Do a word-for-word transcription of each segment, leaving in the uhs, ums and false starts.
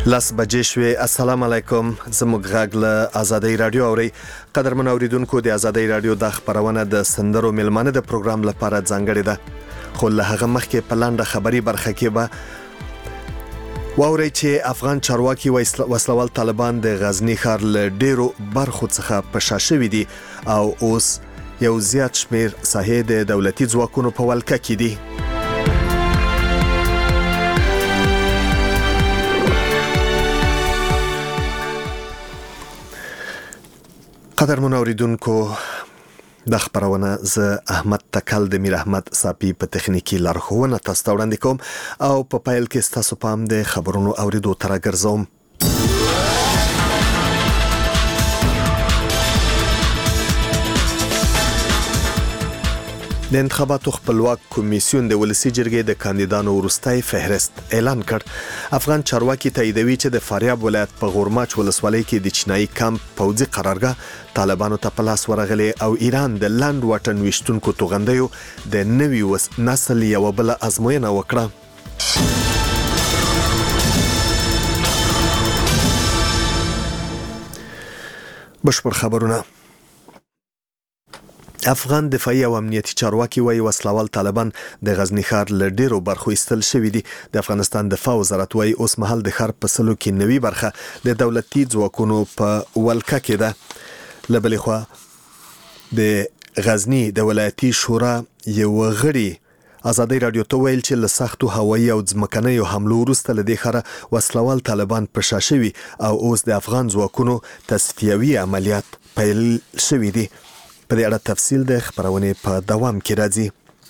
لاس بجې شوې. السلام علیکم. زموږ غږ له آزادۍ رادیو اوري. قدرمن اوریدونکو، د آزادۍ رادیو د خبرونه د سندرو ملمانه د پروګرام لپاره ځانګړې ده، خو له هغه مخکې په لاندې خبري برخه کې به واوري چې افغان چارواکي وسلوال طالبان د غزنی ښار له ډیرو برخو څخه په شا شوي دي او اوس یو زیات شمیر ساحې د دولتي ځواکونو په ولکه کې دي. قدرمن اوریدونکو، د خبرونه ز احمد تکل د میر احمد صافی په تخنیکی لارښوونه تاسو ته وړاندې کوم او په پایل کې تاسو پام د خبرونو اوریدو تر راګرځوم. د انتخاباتو خپلواک کمیسیون د ولسی جرګې د کاندیدانو وروستي فهرست اعلان کړ. افغان چارواکي تاییدوي چې د فاریاب ولایت په غورماچ ولسوالۍ کې د چینایي کمپ پوځي قرارګاه طالبانو ته په لاس ورغلي او ایران د لاند واټن وشتونکو توغندیو د نوي وس نسل یو بل ازموینه وکړه. بشپړ خبرونه. افغان دفاعي او امنیتي چارواکي وايي وسلوال طالبان د غزنی ښار له ډیرو برخو ایستل شوي دي. د افغانستان دفاع وزارت وايي اوس مهال د ښار په سلو کې نوي برخه د دولتي ځواکونو په ولکه کې ده. له بلې خوا د غزنی د ولایتي شورا یو غړي آزادۍ رادیو ته ویل چې له سختو هوایي او ځمکنیو حملو وروسته له دې ښاره وسلوال طالبان په شا شوي او اوس د افغان ځواکونو تصفیوي عملیات پیل شوي دي. په دې اړه تفصیل د خبرونه په دوام کې راځي.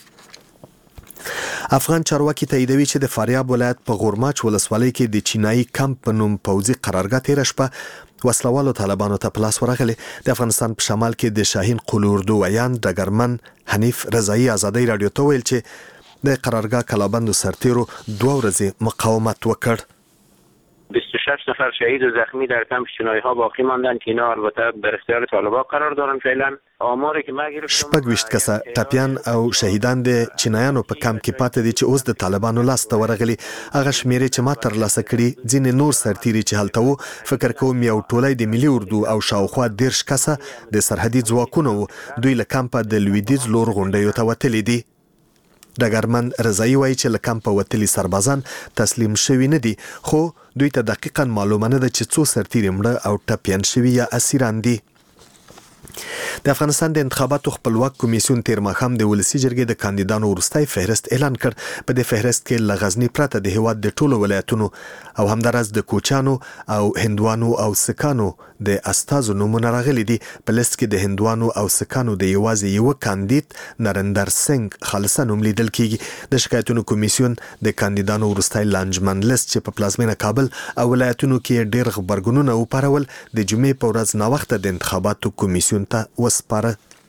افغان چارواکي تاییدوي چې د فاریاب ولایت په غورماچ ولسوالۍ کې د چینایي کمپ په نوم پوځي قرارګاه تیر شپه وسلوالو طالبانو ته پلاس ورغلي. د افغانستان په شمال کې د شاهین قلوردو ویان ډګرمن حنیف رضایی آزادۍ رادیو ته ویل چې د قرارګاه کلابندو سرتیرو دوه ورځې مقاومت وکړ. بیست و شش نفر شهید و زخمی در کمپ چینایی ها باقی ماندن که اینا البته در اختیار طالبان قرار دارن. فعلا آماری که ما گرفتم شپږ ویشت کسه ټپیان او شهیدان د چینایانو په کمپ کې پاتې دي چې اوس د طالبانو لاس ته ورغلي. هغه شمیرې چې ما تر لاسه کړي ځینې نور سرتیري چې هلته وو فکر کوم یو ټولۍ د ملي اردو او شاوخوا دیرش کسه د سرحدي ځواکونو وو. دوی له کمپه د لویدیځ لور غونډیو ته وتلي دي. ډګرمن رضایی وایي چې له کمپه وتلي سربازان تسلیم شوي نه دي، خو دوی ته دقیقاً معلومه نه ده چې څو سرتیري مړه او ټپیان شوي یا اسیران دي. د افغانستان د انتخاباتو خپلواک کمیسیون تیر ماښام د ولسی جرګې د کاندیدانو وروستي فهرست اعلان کړ. په دې فهرست کې له غزنی پرته د هیواد د ټولو ولایتونو او همدارس د کوچانو او هندوانو او سکانو د استازو نومونه راغلي دي. په لیست کې د هندوانو او سکانو د یوازې یو کاندید نریندر سنگ خالصه نوم لیدل کیږي. د شکایتونو کمیسیون د کاندیدانو وروستي لانجمن لیست چې په پلازمینه کابل او ولایتونو کې ډېر خبرګونونه وپارول د جمعې په ورځ ناوخته د انتخاباتو کمیسیون ته وسپاره.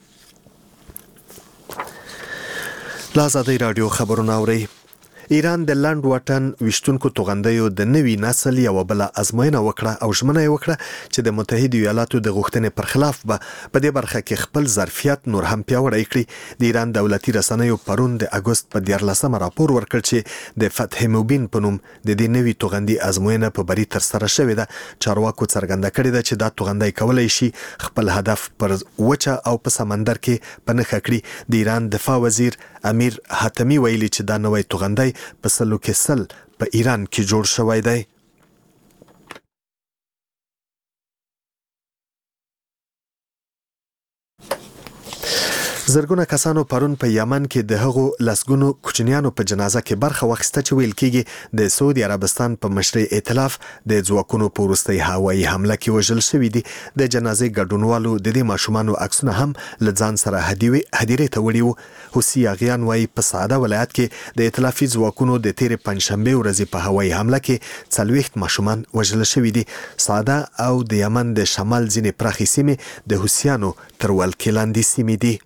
له آزادۍ رادیو خبرونه اورئ. ایران د لاند واټن وشتونکو توغندیو د نوي نسل یو بل ازموینه وکړه او ژمنه یې وکړه چې د متحده ایالاتو د غوښتنې پر خلاف به په دې برخه کې خپل ظرفیت نور هم پیاوړی کړي. د ایران دولتي رسنیو پرون د اګوست په دیارلسمه راپور ورکړ چې د فتح مبین په نوم د دې نوي توغندي ازموینه په بری ترسره شوې ده. چارواکو څرګنده کړې ده چې دا توغندی کولای شي خپل هدف پر وچه او په سمندر کې په نښه کړي. د ایران دفاع وزیر امیر حاتمی ویلي چې دا نوی توغندی په سلو کې سل په ایران کې جوړ شوی دی. زرګونه کسانو پرون په یمن کې د هغو لسګونو کوچنیانو په جنازه کې برخه واخیسته چې ویل کېږي د سعودي عربستان په مشرۍ ائتلاف د ځواکونو په وروستۍ هوایي حمله کې وژل شوي دي. د جنازې ګډونوالو د دې ماشومانو عکسونه هم له ځان سره هدیرې ته وړي وو. حوثي یاغیان وایي په سعده ولایت کې د ائتلافي ځواکونو د تېرې پنجشنبې ورځې په هوایي حمله کې څلوېښت ماشومان وژل شوي دي. سعده او د یمن د شمال ځینې پراخې سیمې د حوثیانو تر ولکې لاندې سیمې دي.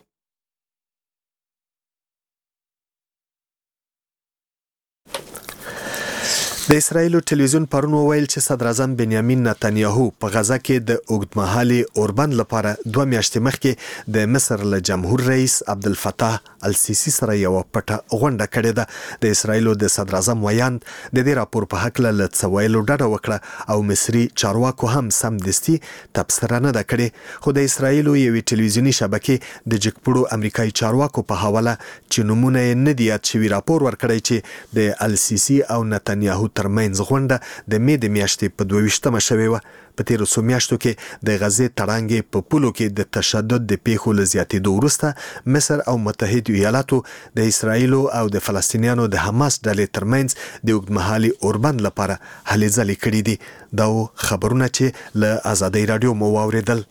د اسرایل ټلویزیون پرون وویل چې صدر اعظم بنیامین نتنیاهو په غزا کې د اوږدمهالي اوربند لپاره دوه میاشتې مخکې د مصر له جمهور رئیس عبدالفتاح السیسی سره یو پټه غونډه کړې ده. د اسرایل د صدر اعظم ویاند د دې راپور په حق له څه ویلو ډډه وکړه او مصري چارواکو هم سمدستي تبصره نه ده کړې، خو د اسرایل یوې ټلویزیوني شبکې د جګپوړو امریکایي چارواکو په حواله چې نومونه یې نه دي یاد شوي راپور ورکړی چې د السیسی او نتنیاهو ترمنځ غونډه د مې د میاشتې په دوه ویشتمه شوې وه. په تیرو څو میاشتو کې د غزې تړانګې په پولو کې د تشدد د پیښو له زیاتېدو وروسته مصر او متحد ایالاتو د اسرایلو او د فلسطینیانو د حماس ډلې ترمنځ د اوږدمهالي اوربند لپاره هلې ځلې کړي دي. دا خبرونه چې له آزادۍ راډیو مو واورېدل.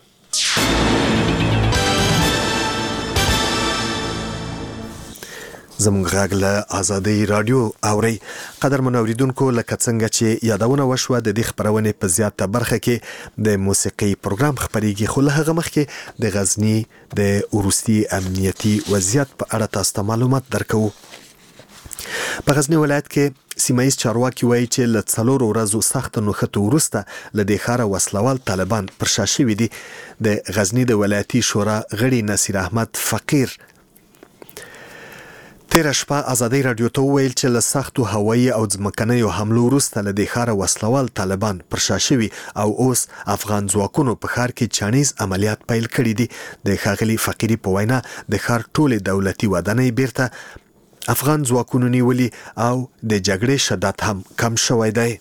زموږ غږ له آزادۍ راډیو اورئ. قدرمن اوریدونکو، لکه څنګه چې یادونه وشوه د دې خپرونې په زیاته برخه کې د موسیقي پروګرام خپرېږي، خو له هغه مخکې د غزني د وروستي امنیتي وضعیت په اړه تاسو ته معلومات درکوو. په غزني ولایت کې سیمایي چارواکي وایي چې له څلورو ورځو سخت نوښتو وروسته له دې ښاره وسلوال طالبان پر شا شوي دي. د غزني د ولایتي شورا غړي نصیر احمد فقیر تیره شپه آزادۍ راډیو ته وویل چې له سختو هوایي او ځمکنیو حملو وروسته له دې ښاره وسلوال طالبان پر شا شوي او اوس افغان ځواکونو په ښار کې چانیز عملیات پیل کړي دي. د ښاغلي فقیري په وینا د ښار ټولې دولتي ودانۍ بیرته افغان ځواکونو نیولي او د جګړې شدت هم کم شوی دی.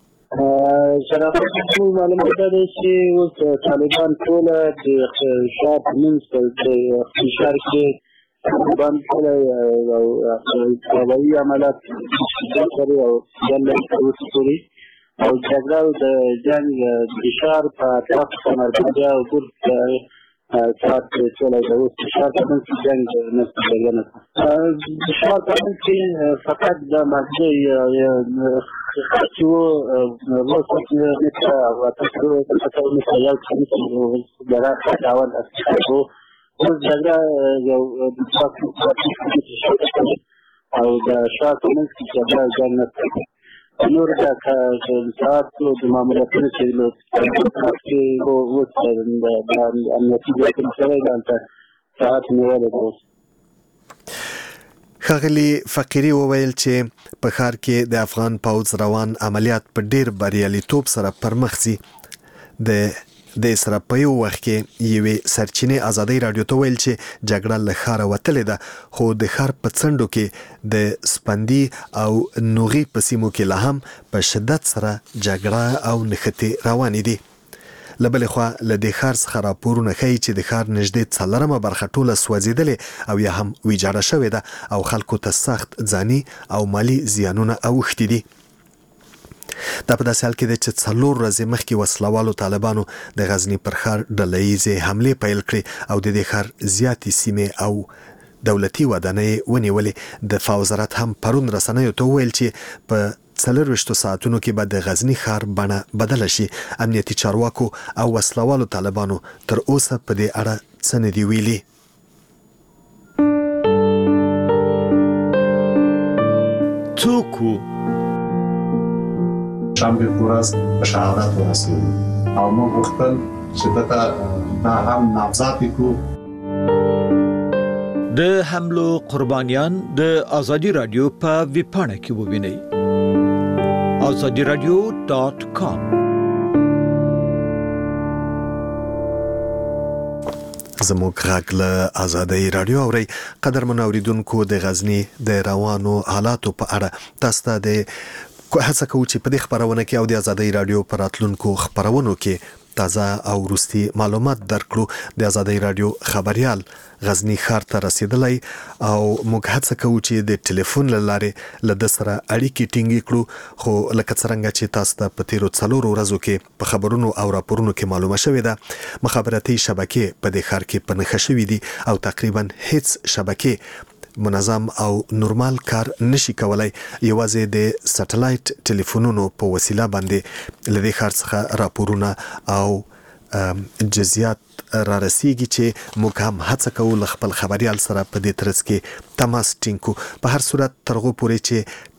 شرافت معلومات دا دی چې اوس طالبان ټوله د ښار په منځ د ښار کې بند کړی او هوایي عملیات کوي او جنګ کوي او جګړه او د جنګ د ښار په اطراف کې مرکزي او ګرد ساعت ټوله د اوس ښار په منځ کې جنګ نه کېږي. د ښار په منځ کې فقط د مرکزي چې و روسو متر او تاسو ته مثلا یو څه د راځي داول اساسو اوس جګړه یو د څاڅکو او د شاته منځ کې جګړه جنګ نه کوي. نور دا چې تاسو د معاملاتو چې له تاسو اوس د امنیتي ځواکونو سره د ساعت نیولې ده. ښاغلي فقیري وویل چې په ښار کې د افغان پوځ روان عملیات په ډیر بریالیتوب سره پرمخ ځي. د د سره په یو وخت کې یوې سرچینې آزادۍ راډیو ته ویل چې جګړه له ښاره وتلې ده، خو د ښار په څنډو کې د سپندي او نوغي په سیمو کې لا هم په شدت سره جګړه او نښتې روانې دي. له بلې خوا له دې ښار څخه راپورونه ښیي چې د ښار نږدې څلورمه برخه ټوله سوځېدلې او یا هم ویجاړه شوې ده او خلکو ته سخت ځاني او مالي زیانونه اوښتي دي. دا په داسې حال کې ده چې څلور ورځې مخکې وسلوالو طالبانو د غزني پر ښار ډلهییزې حملې پیل کړې او د دې ښار زیاتې سیمې او دولتي ودانۍ ونیولې. دفاع وزارت هم پرون رسنیو ته وویل چې په څلرویشتو ساعتونو کې به د غزني ښار بڼه بدله شي. امنیتي چارواکو او وسلوالو طالبانو تر اوسه په دې اړه څه نه دي ویلي. څوک شنبه ورځ په شهادت ورسېدو او موږ غوښتل چې دغه دا هم نامزد کړو. د حملو قربانیان د آزادۍ راډیو په ویبپاڼه کې ووینئ. آزادۍ راډیو ډاټ کام. زموږ غږ له آزادۍ راډیو اورئ. قدرمن اوریدونکو، د غزني د روانو حالاتو په اړه تاسو ته د هڅه کوو چې په دې خبرونه کې او د آزادۍ راډیو پر راتلونکو خبرونو کې تازه او وروستي معلومات درکړو. د آزادۍ راډیو خبريال غزني ښار ته رسیدلی او موږ هڅه کوو چې د ټلیفون له لارې له ده سره اړیکې ټینګې کړو، خو لکه څرنګه چې تاسو ته په تیرو څلورو ورځو کې په خبرونو او راپورونو کې معلومه شوې ده، مخابراتي شبکې په دې ښار کې په نښه شوي دي او تقریبا هیڅ شبکې منظم او نورمال کار نشي کولای. یوازې د سټلایټ ټلیفونونو په وسیله باندې له دې ښار څخه راپورونه او جزئیات را رسیږي چې موږ هم هڅه کوو له خپل خبريال سره په دې ترڅ کې تماس ټینګ کړو. په هر صورت تر هغو پورې چې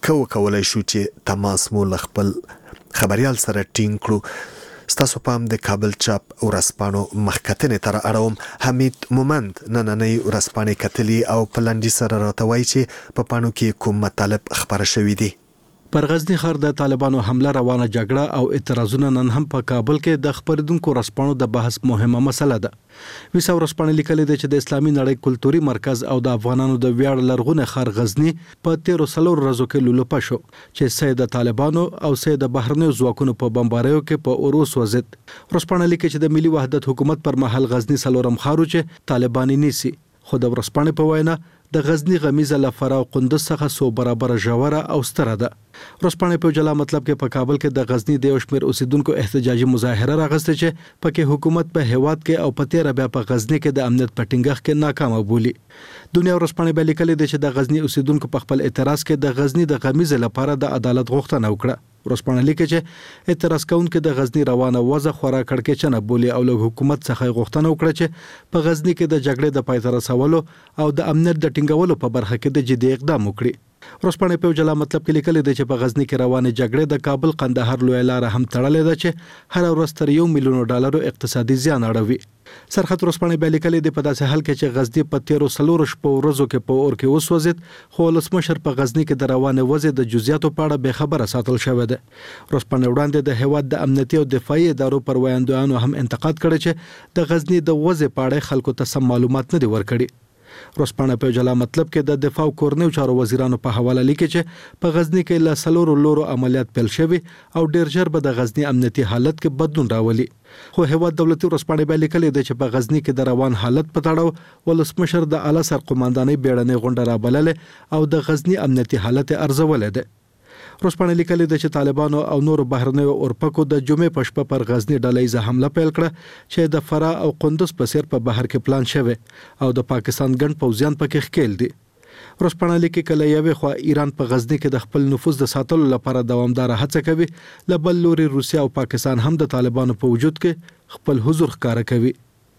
کو کولای شو چې تماس مو خپل خبريال سره ټینګ کړو. ستاسو پام د کابل چاپ ورسپانو مخکتنې تر اړوم. حمید مومند نننۍ ورسپانې کتلی او پلانډي سره راته وایي چې په پانو کې کوم مطالب خبره شوې دي. پر غزنی ښار د طالبانو حمله روانه جګړه او اعتراضونه نن هم په کابل کې د خبرېدونکو رسپانو د بحث مهمه مسله ده. ویسا ورسپانې لیکلي دي چې د اسلامي نړۍ کلتوري مرکز او د افغانانو د ویاړ لرغونه ښار غزنی په تیرو سلور ورځو کې لولپه شو چې سید طالبانو او سید بهرنیو ځواکونو په بمباریو کې په اوروس وزید. ورسپانې لیکي چې د ملي وحدت حکومت پر مهال غزنی سلورم ښار چې طالبانی نیسي، خو د ورسپانې په وینا د غزنی غمیزه لفرا او قندوز څخه سو برابر ژوره او ستره ده. ورسپانې په جلا مطلب کې په کابل کې د غزنی د یو شمېر اوسیدونکو احتجاجي مظاهره راغسته چې پکې حکومت په هیواد کې او په تیر بیا په غزنی کې د امنیت په ټینګښت کې ناکام بولی. دنیا ورسپانې به لیکلي دي چې د غزنی اوسیدونکو په خپل اعتراض کې د غزنی د غمیزه لپاره د عدالت غوښتنه وکړه. ورسپانې لیکي چې اعتراض کوونکو د غزنی روانه وضع خورا کړکېچنه بولی او له حکومت څخه غوښتنه وکړه چې په غزنی کې د جګړې د پای ته رسولو او د امنیت د ټینګولو په برخه کې د جدي اقدام وکړي. ورسپانې په جلا مطلب کې لیکلي دي چې په غزنی کې روانه جګړې د کابل قندهار لوی لار هم تړلې ده چې هر ورځ تر یو میلیون ډالرو اقتصادي زیان اړوي. سرحد ورسپانې به لیکلي دي په داسې حال کې چې غزنی په تیرو سلور شپو ورځو کې په اور کې وسوځید، خو ولسمشر په غزنی کې د روانه وضع د جزئیاتو په اړه به خبره ساتل شوې ده. ورسپانې وړاندې د هیواد د امنیتي او دفاعي ادارو پر وړاندوینو هم انتقاد کړی چې د غزنی د وضع په اړه خلکو ته سم معلومات نه دي ورکړي. ورسپانې په جلا مطلب کې د دفاع او کورنیو چارو وزیرانو په حواله لیکي چې په غزنی کې له سلورو لورو عملیات پیل شوي او ډیر ژر به د غزنی امنیتي حالت کې بدلون راولي. خو هیواد دولتي ورسپانې به لیکلي دي چې په غزنی کې د روان حالت په تړاو ولسمشر د اعلی سرقومندانۍ بیړنۍ غونډه رابللې او د غزنی امنیتي حالت ارزولې ده. ورسپانې لیکلي دي چې طالبانو او نور بهرنیو اورپکو د جمعې په شپه پر غزنی ډلهیزه حمله پیل کړه چې د فرا او قندوز په سیر په بهر کې پلان شوی او د پاکستان ګڼ پوځیان پکې ښکیل دي. ورسپانې لیکي کله یوې خوا ایران په غزنی کې د خپل نفوذ د ساتلو لپاره دوامدار هڅه کوي، له بل لوري روسیا او پاکستان هم د طالبانو په وجود کې خپل حضور ښکاره کوي.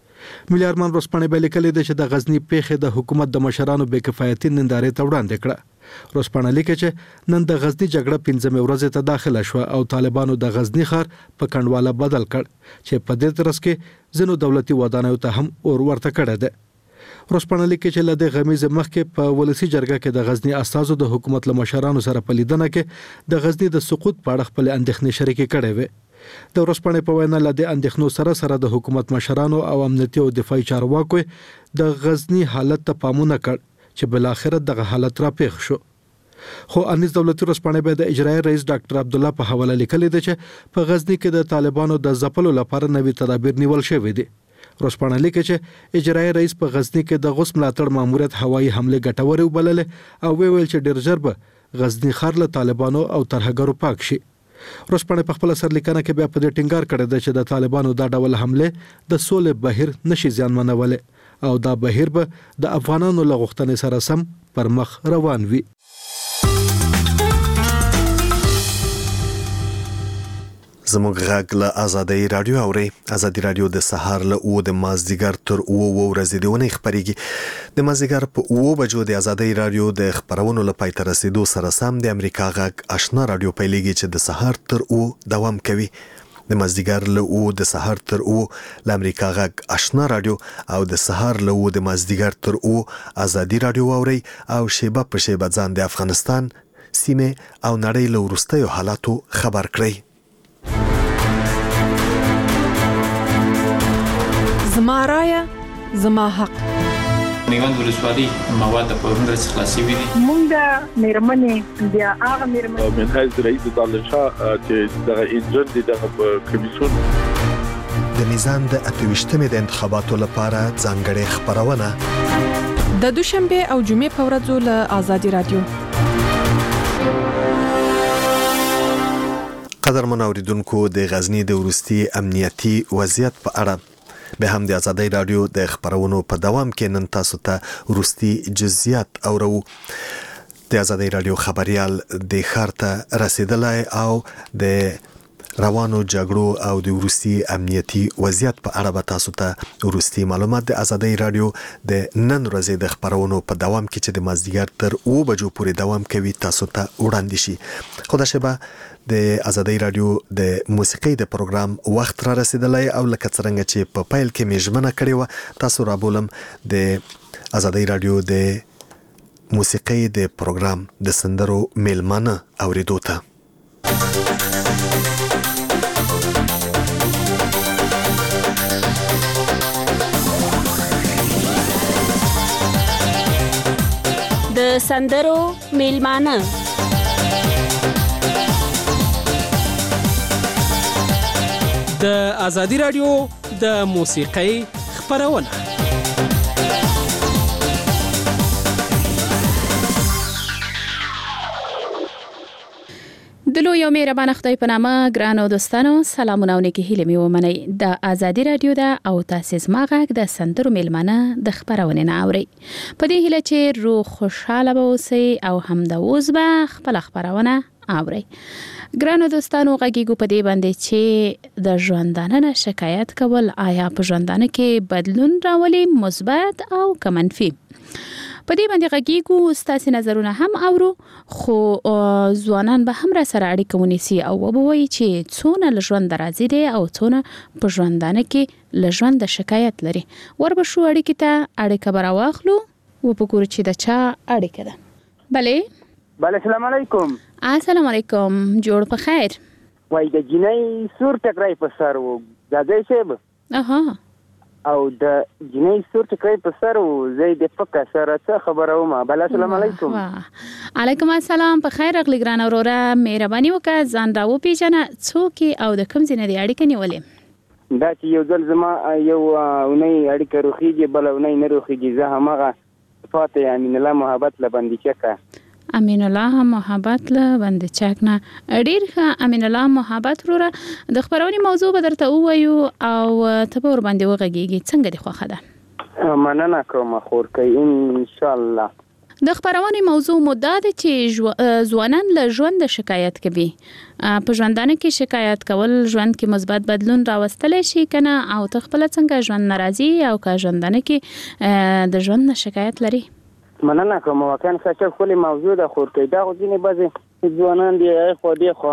ملي ارمان ورسپانې به لیکلي دي چې د غزنی پیښې د حکومت د مشرانو بې کفایتي نندارې ته وړاندې کړه. ورسپانې لیکي چې نن د غزنی جګړه پنځمې ورځې ته داخله شوه او طالبانو د غزنی ښار په کنډواله بدل کړ چې په دې ترڅ کې ځینو دولتي ودانیو ته هم اور ورته کړی ده. ورسپانې لیکي چې له دې غمیزې مخکې په ولسی جرګه کې د غزنی استازو د حکومت له مشرانو سره په لیدنه کې د غزنی د سقوط په اړه خپل اندېښنې شریکې کړې وې. د ورسپانې په وینا له دې اندېښنو سره سره د حکومت مشرانو او امنیتي او دفاعي چارواکو د غزنی حالت ته پامونه کړ چې بل اخر دغه حالت را پیښ شو. خو انیس دولتي ورسپانې به د اجرایي رئیس ډاکټر عبد الله په حواله لیکلي دي چې په غزنی کې د طالبانو د ځپلو لپاره نوي تدابیر نیول شوي دي. ورسپانې لیکي چې اجرایي رئیس په غزنی کې د غوس ملاتړ ماموریت هوایي حمله ګټورې وبللې او ویل چې ډیر ژر به غزنی ښار له طالبانو او ترهګرو پاک شي. ورسپانې په خپل سرلیکنه کې بیا په دې ټینګار کړی دی چې د طالبانو دا ډول حمله د سولې بهیر نشي زیانمنولې او دا بهیر به د افغانانو له غوښتنې سره سم پر مخ روان وي. زموږ غږ له آزادۍ رادیو اوري. آزادۍ رادیو د سهار له او د مازدیګر تر او ورځې د ونې خبريږي. د مازدیګر په او بجو د آزادۍ رادیو د خبرونو لپاره تر رسیدو سره سم د امریکا غږ آشنا رادیو پیلېږي چې د سهار تر او دوام کوي. د مازدیګر له او د سهار تر او د امریکا غږ آشنا رادیو او د سهار له او د مازدیګر تر او آزادۍ رادیو اوري او شیبه په شیبه ځان د افغانستان سیمه او نړۍ له وروستیو حالاتو خبر کړئ. زما رایه زما حق. میوند ولسوالۍ مواد په پرونده خلاصي وي. مونږ د میرمنې بیا هغه میرمنې من حیث رئیس دانشا چې دغه انجن دغه کمیسیون د میزان د اتويشتمې د انتخاباتو لپاره ځانګړې خبرونه د دوشنبه او جمعې په ورځو له آزادۍ رادیو. قدر منوریدونکو د غزنی د ورستي امنیتي وضعیت په اړه به هم د آزادۍ رادیو د خبرونو په دوام کې نن تاسو ته ورستي جزئیات اورو. د آزادۍ رادیو خبريال د ښار ته رسیدلای او د روانو جګړو او د روسي امنیتي وضعیت په اړه به تاسو ته روسي معلومات د ازادي رادیو د نن ورځې د خبرونو په دوام کې چې د مازدیګر تر اوه بجو پورې دوام کوي تاسو ته وړاندې شي. خو دا شبه د ازادي رادیو د موسیقي د پروګرام وخت را رسیدلی او لکه څنګه چې په پایل کې مې ژمنه کړې وه تاسو را بولم د ازادي رادیو د موسیقي د پروګرام د سندرو میلمانه اوریدو ته. د سندرو میلمانه د ازادي رادیو د موسیقۍ خبرونه. د لوی او مهربان خدای په نامه ګرانو دوستانو سلامونه او نیکی هیله مې ومنئ. د ازادي رادیو د او تاسو زما غږ د سندرو میلمانه د خبرونه نه اوري. په دې هیله چې روح خوشاله به اوسئ او هم د اوس به خپل خبرونه اوري. ګرانو دوستانو غږیږو په دې باندې چې د ژوندانه نه شکایت کول آیا په ژوندانه کې بدلون راولي مثبت او که منفي. په دې باندې غږیږو ستاسو نظرونه هم اورو خو ځوانان به هم را سره اړیکه ونیسي او وبوي چې څونه له ژوند راضي دي او څونه په ژوندانه کې له ژوند شکایت لري. وربه شو اړیکې ته اړیکه به راواخلو و په ګورو چې د چا اړیکه ده. بله بله السلام علیکم. السلام علیکم. جوړ په خیر. وای د جنۍ سور ټکرای په سر و دادی صاحب. اها او د جنۍ سور ټکرای په سر و زه د فکر سره څه خبره ومه. بله السلام علیکم. علیکم السلام. په خیر اغلی ګران وروره مهرباني وکړه ځان را وپېژنه څوک او د کوم ځای نه دې اړیکه نیولې؟ دا چې یو ځل زما یو اونۍ اړیکه روخیږي بله اونۍ نه روخیږي. زه همغه فاتح امین الله محبت له بندیچکه. امین الله محبت له بندیچک نه. ډیر ښه امین الله محبت وروره د خبرونې موضوع به درته ووایو او ته به ورباندې وغږیږي. څنګه دې خوښه ده؟ مننه کوم خورکۍ ان شاء الله. د خبرونې موضوع مو دا ده چې ځوانان له ژوند شکایت کوي. په ژوندانه کې شکایت کول ژوند کې مثبت بدلون راوستلی شي کنه او ته خپل څنګه ژوند ناراضي او که ژوندانه کې د ژوند شکایت لري؟ مننه کوم واقعا څه خپل موضوع د خورکۍ دا ځینې بعضې ځوانان دی خو دی خو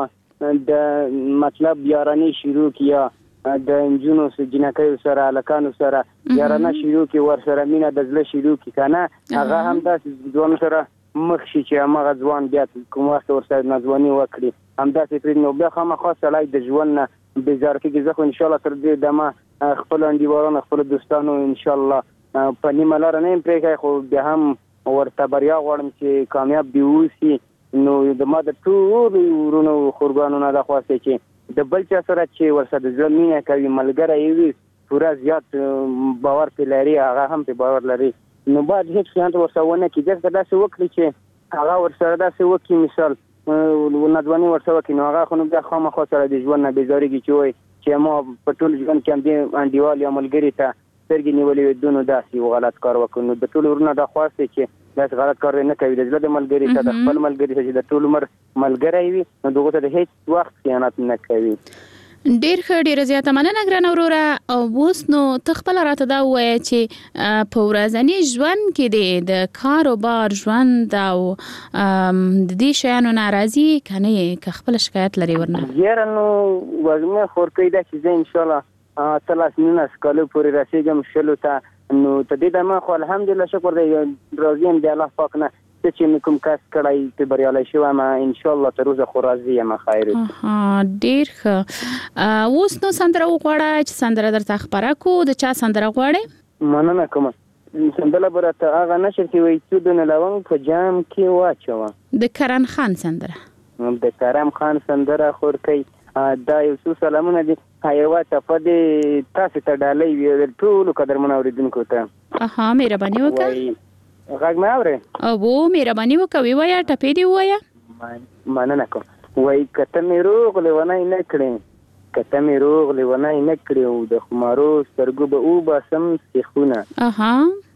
د مطلب یارانې شروع کیا د انجونو سره جنکیو سره الکانو سره یارانه شروع کی ور سره مینا د زله شروع کی کنه هغه هم د ځوان سره مخ شي چې هغه ځوان بیا کوم وخت ور سره نځواني وکړي هم دا چې نو بیا خامہ خاصه لای د ژوند نه بازار کې ځکه ان شاء الله تر دې دمه خپل انډیوالانو خپل دوستانو ان شاء الله په نیمه لار نه پرېږي خو بیا هم ورته بریا غواړم چې کامیاب دی اوسي. نو د ما د ټول ورونو خورګانو نه د خواسته چې د بل چا سره چې ورسره د ژوند مینه کوي ملګری وي پورا زیات باور په لري هغه هم په باور لري. نو بعد هیڅ څه ورسره ونه کې ځکه دا څه وکړي چې هغه ورسره دا څه وکړي مثال ونځواني ورسره وکړي نو هغه خو نو بیا خامخا سره د ژوند نه بیزارېږي چې وایي چې ما په ټول ژوند کې هم دې انډیوال یا ملګري ته سترګې نیولې وي دونو داسې یو غلط کار وکړو. نو د ټولو ورونه دا خواست چې داسې غلط کار نه کوي. د زړه د ملګري ته د خپل ملګري ته چې د ټول عمر ملګری وي نو دغه ته د هیڅ وخت خیانت نه کوي. ډیر ښه ډیره زیاته مننه ګرانه وروره. او اوس نو ته خپله راته دا ووایه چې په ورځني ژوند کې دی د کاروبار ژوند او د دې شیانو ناراضي که نه یې که خپله شکایت لري ورنه؟ یاره نو وږمه خورکۍ ده چې زه انشاءالله اتلس نولس کالو پورې رسېږم شلو ته. نو ته دې دمه خو الحمدلله شکر دی راضي یم د الله پاک نه څه چې مې کوم کس کړی پرې بریالی شوی یم انشاءالله تر اوسه خو راضي یم خیر. ډېر ښه. اوس نو سندره وغواړه چې سندره درته خپره کړو. د چا سندره غواړې؟ مننه کومه. سندره به راته هغه نشر کې وایي څو دونه لونګ په جام کې واچوه د کرم خان سندره. د کرم خان سندره خورکۍ دا یو څو سلامونه دي حیوات په دې تاسو ته ډالۍ وي ټولو قدرمن اوریدونکو ته. اها مهرباني وکړه. غږ مې اورې؟ او مهرباني وکړه ووایه ټپې دې ووایه. مننه کوم. وایي کته مې روغ لیونی نه کړې کته مې روغ لیونی نه کړې او د خمارو سترګو به وباسم سیخونه. اها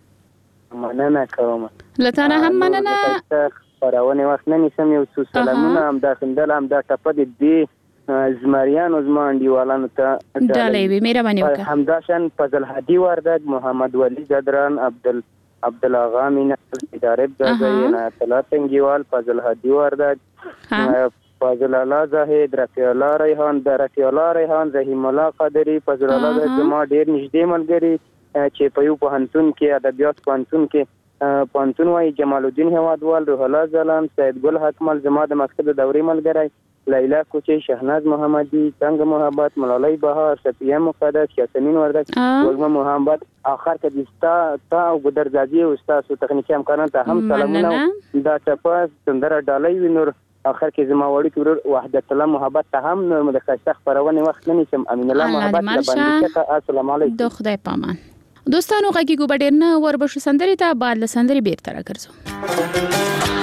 مننه کوم. له تا نه هم مننه. خپرونې وخت نه نیسم یو څو سلامونه همدا خندل همدا ټپه دې زمریان او زما انډیوالانو ته ډالۍ وي. مهرباني وکړه. همداشان فضل هادي وردګ، محمد ولی زدران، عبدل عبدالآغا مینا اداره دغه عنایت الله تنگیوال، فضل هادي وردګ، فضل الله زاهد، رفیع الله ریحان، د رفیع الله ریحان، رحیم الله قادری، فضل الله زاهد زما ډیر نږدې ملګری چې په یو پوهنتون کې ادبیات پوهنتون کې پوهنتون وایي، جمال الدین هوادوال، روح الله ځلاند، سید ګل حکمل زما د مکتب د دورې ملګری، لیلا کوچی، شهناز محمدی، څنګه محبت، ملالۍ بهار، صفیه مقدس، یاسمین وردګ، ګلما محمد، اخر کې دستا تا او ګدرزادي او استاد تخنیکی همکاران ته هم سلامونه. دا ټپه سندره ډالۍ وینور اخر کې زما وړي کور وحدت الله محبت ته هم نور مدخصه خبرونه وخت نه نشم. امین الله محبت باندې السلام علیکم. د خدای پامان. دوستانو غږی ګو بډیر نه وربشو سندري ته بعد له سندري بیرته راګرځو.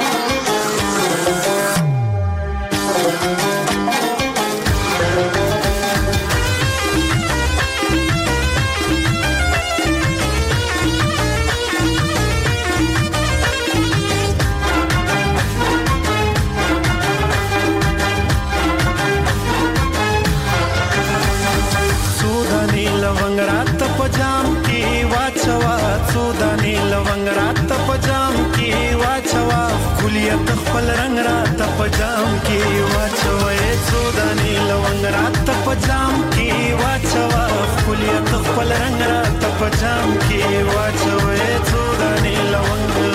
خپل رنگ را ته پجام کې واچوي سوداني لونګ را ته پجام کې واچوا خپل خپل رنگ را ته پجام کې واچوي سوداني لونګ.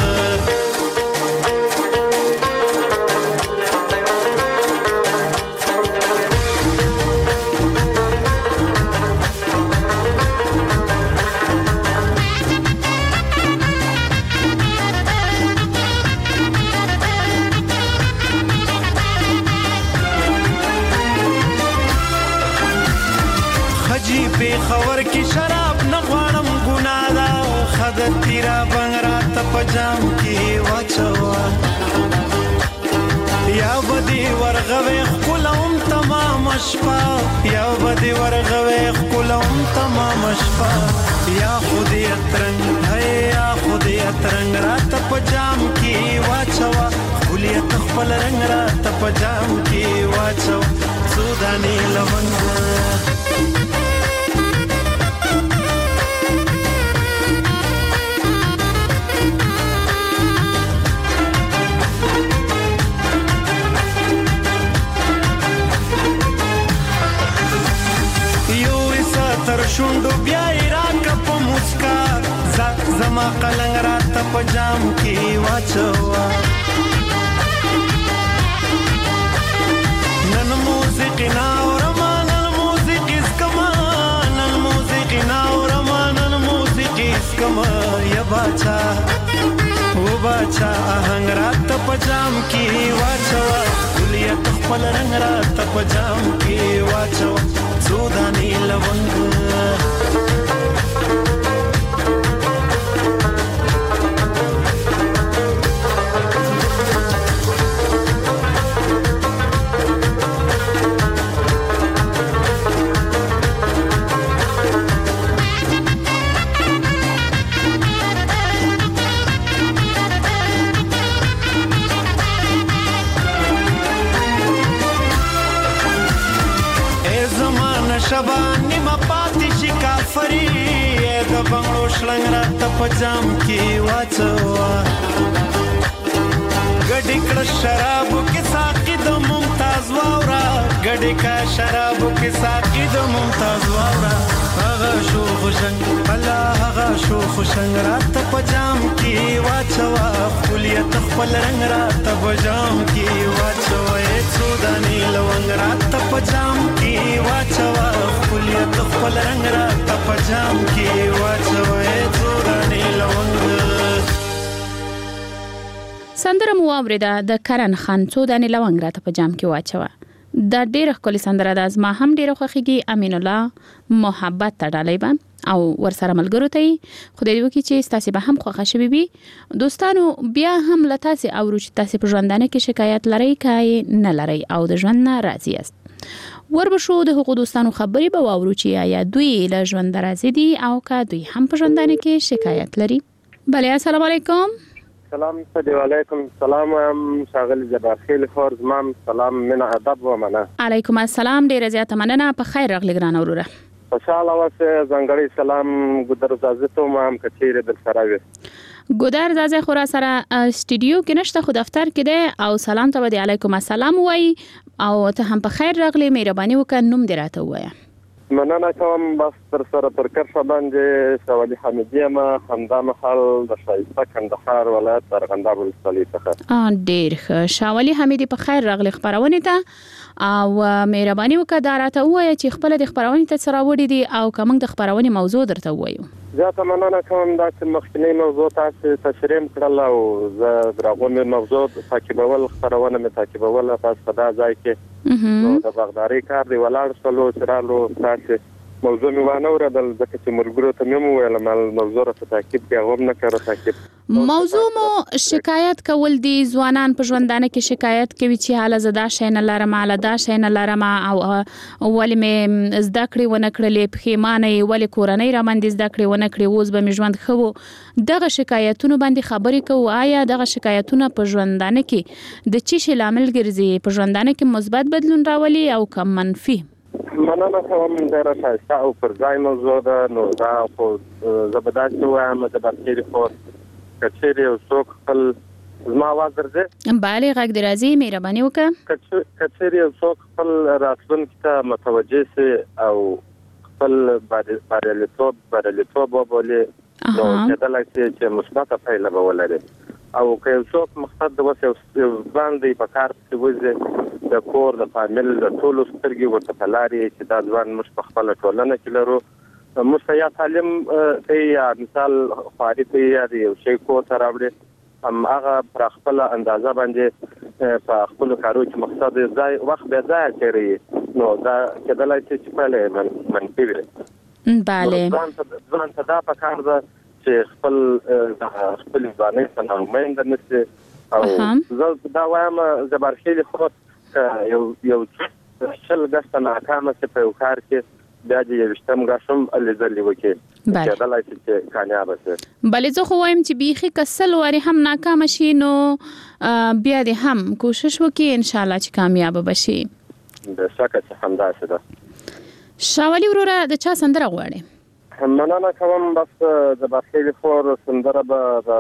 خبر کی شراب نه غواړم ګناه ده خدای تیرا بنگرا ته پجام کی واچوا یا بدی ورغوي خپلوم تمام شپه یا بدی ورغوي خپلوم تمام شپه یا خودی اترنګ ہے یا خودی اترنګ را ته پجام کی واچوا خلیت خپل رنگ را ته پجام کی واچوا سودانی لونګ. شوندو بیا راک په مسکا زما قلنګ را ته پجام کې واچوا نن موسیقي نا اورما نن موسیقي اسکما نن موسیقي نا اورما نن موسیقي اسکما یا باچا او باچا آهنګ را ته پجام کې واچوا کلیت خپل رنگ را ته پجام کې واچوا سودانی لونګ. شبانی ما پاتی شي کافری د بنگلو شلنګ را ته پجام کې واچوا ګډې کړه شراب کې ساقي د ممتاز واورا ګډې کا شراب کې ساقي د ممتاز واورا هغه شو خوشنګ الله هغه شو خوشنګ را ته پجام کې واچوا خلیت خپل رنگ را ته پجام کې واچوا سودانی لونګ را ته پجام کې واچوا خلیت خپل رنگ را ته پجام کې واچوا سودانی لونګ. سندره مو اوریدا د کرن خان سودانی لونګ را ته پجام کې واچوا. دا ډیره ښکلې سندره ده. زما هم ډیره خوښیږي. امین الله محبت ته ډالۍ به او ورسره ملګرو ته خدای دې وکړي چې ستاسو به هم خوښه شوي وي. دوستانو بیا هم له تاسو اورو چې تاسو په ژوندانه کې شکایت لرئ کای نه لرئ او د ژوند نه راضي یاست. وربشو د حقوق دوستانو خبرې به واورو چې آیا دوی له ژوند راضي دي او که دوی هم په ژوندانه کې شکایت لري. بله السلام علیکم. سلام علیکم. سلام شاغل جبارخیل خور زمام سلام من ادب و منه. علیکم السلام ډیر زیات مننه. په خیر راغلی ګران وروره. خوشاله اوسه. ځانګړی سلام ګودر زازته مام کچیر در سره وي. ګودر زازه خورا سره استودیو کې نشته خو دفتر کې ده او سلام ته دی علیکم السلام وای او ته هم په خیر راغلی. مهرباني وکړه نوم دې راته وایه. مننه کوم. بس تر سره پر کرښه باندې شاولي حمیدیه ما همدا مخال د شایسته کندهار ولایت ارغنداب ولسوالۍ څخه. ا ډیر ښه. شاولي حمیدی په خیر راغلی خبرونه ته او مهرباني وکړه دا راته وایه چې خپل د خبرونه ته سره وړي دي او کوم د خبرونه موضوع درته وایو. زه مننه کوم دا چې مخکنی موضوع تاسو تشریح کړل او زه دغه موضوع تعقیبول خبرونه مې تعقیبول تاسو په دا ځای کې نو د بغدادي کار دی ولاړ سلو سرالو تاسو موضوع مې وانه ورادل ځکه چې مرګرو ته مې ویل مال موضوع را تعقیب کې هم نه کړو تعقیب. موضوع مو شکایت کول دي. ځوانان په ژوندانه کې شکایت کوي چې حالا زدا شي نه لرم حالا دا شي نه لرم او ولې مې زده کړې ونه کړلې پښیمانه ولې کورنۍ را باندې زده کړې ونه کړې اوس به مې ژوند خو دغه شکایتونو باندې خبرې کوو. آیا دغه شکایتونه په ژوندانه کې د چی شي لامل ګرځي؟ په ژوندانه کې مثبت بدلون راولي او کم منفي؟ مننه کوم. ډیره ښایسته او پر ځای موضوع ده. نو دا خو زبردست وایم د بکتری خو کچېری او څوک خپل زما आवाज درځي bale غږ دی راځي. مهرباني وکړه. کچېری او څوک خپل راتلونکي ته متوجه سي او خپل بریالیتوب بریالیتوب وبولي نو کېدای شي چې مثبت پایله ولري او که څوک مقصد د وسه باندې په کار کې وځي د کور د فامیل د ټولو سترګې ورته پلاري چې دا ځوان مش په خپل ټولنه کې لرو مستیا تعلیم ته یا مثال خاري ته یا یو شی کو تر راوړي هم هغه پر خپل اندازه باندې په خپل کارو کې مقصد ځای وخت به ځای کوي نو دا کېدای شي چې په لې منفي وي. bale ځان ته دا په کار ده چې خپل خپل ځانې څنګه ومنځ نشي او زه دا وایم زبرخیل خو یو یو شل غسته ناکامه چې په کار کې بیا د یوشتم غشم الزلی وکي چې دا لای چې کامیاب شي. بلې زه خو وایم چې بیخي کسل وری هم ناکام شي نو بیا دې هم کوشش وکي ان شاء الله چې کامیاب بشي. د شکه چې همدا څه ده. شاولي وروره د چا سندره غواړي؟ مننه کوم. بس د بخیل خور سندره به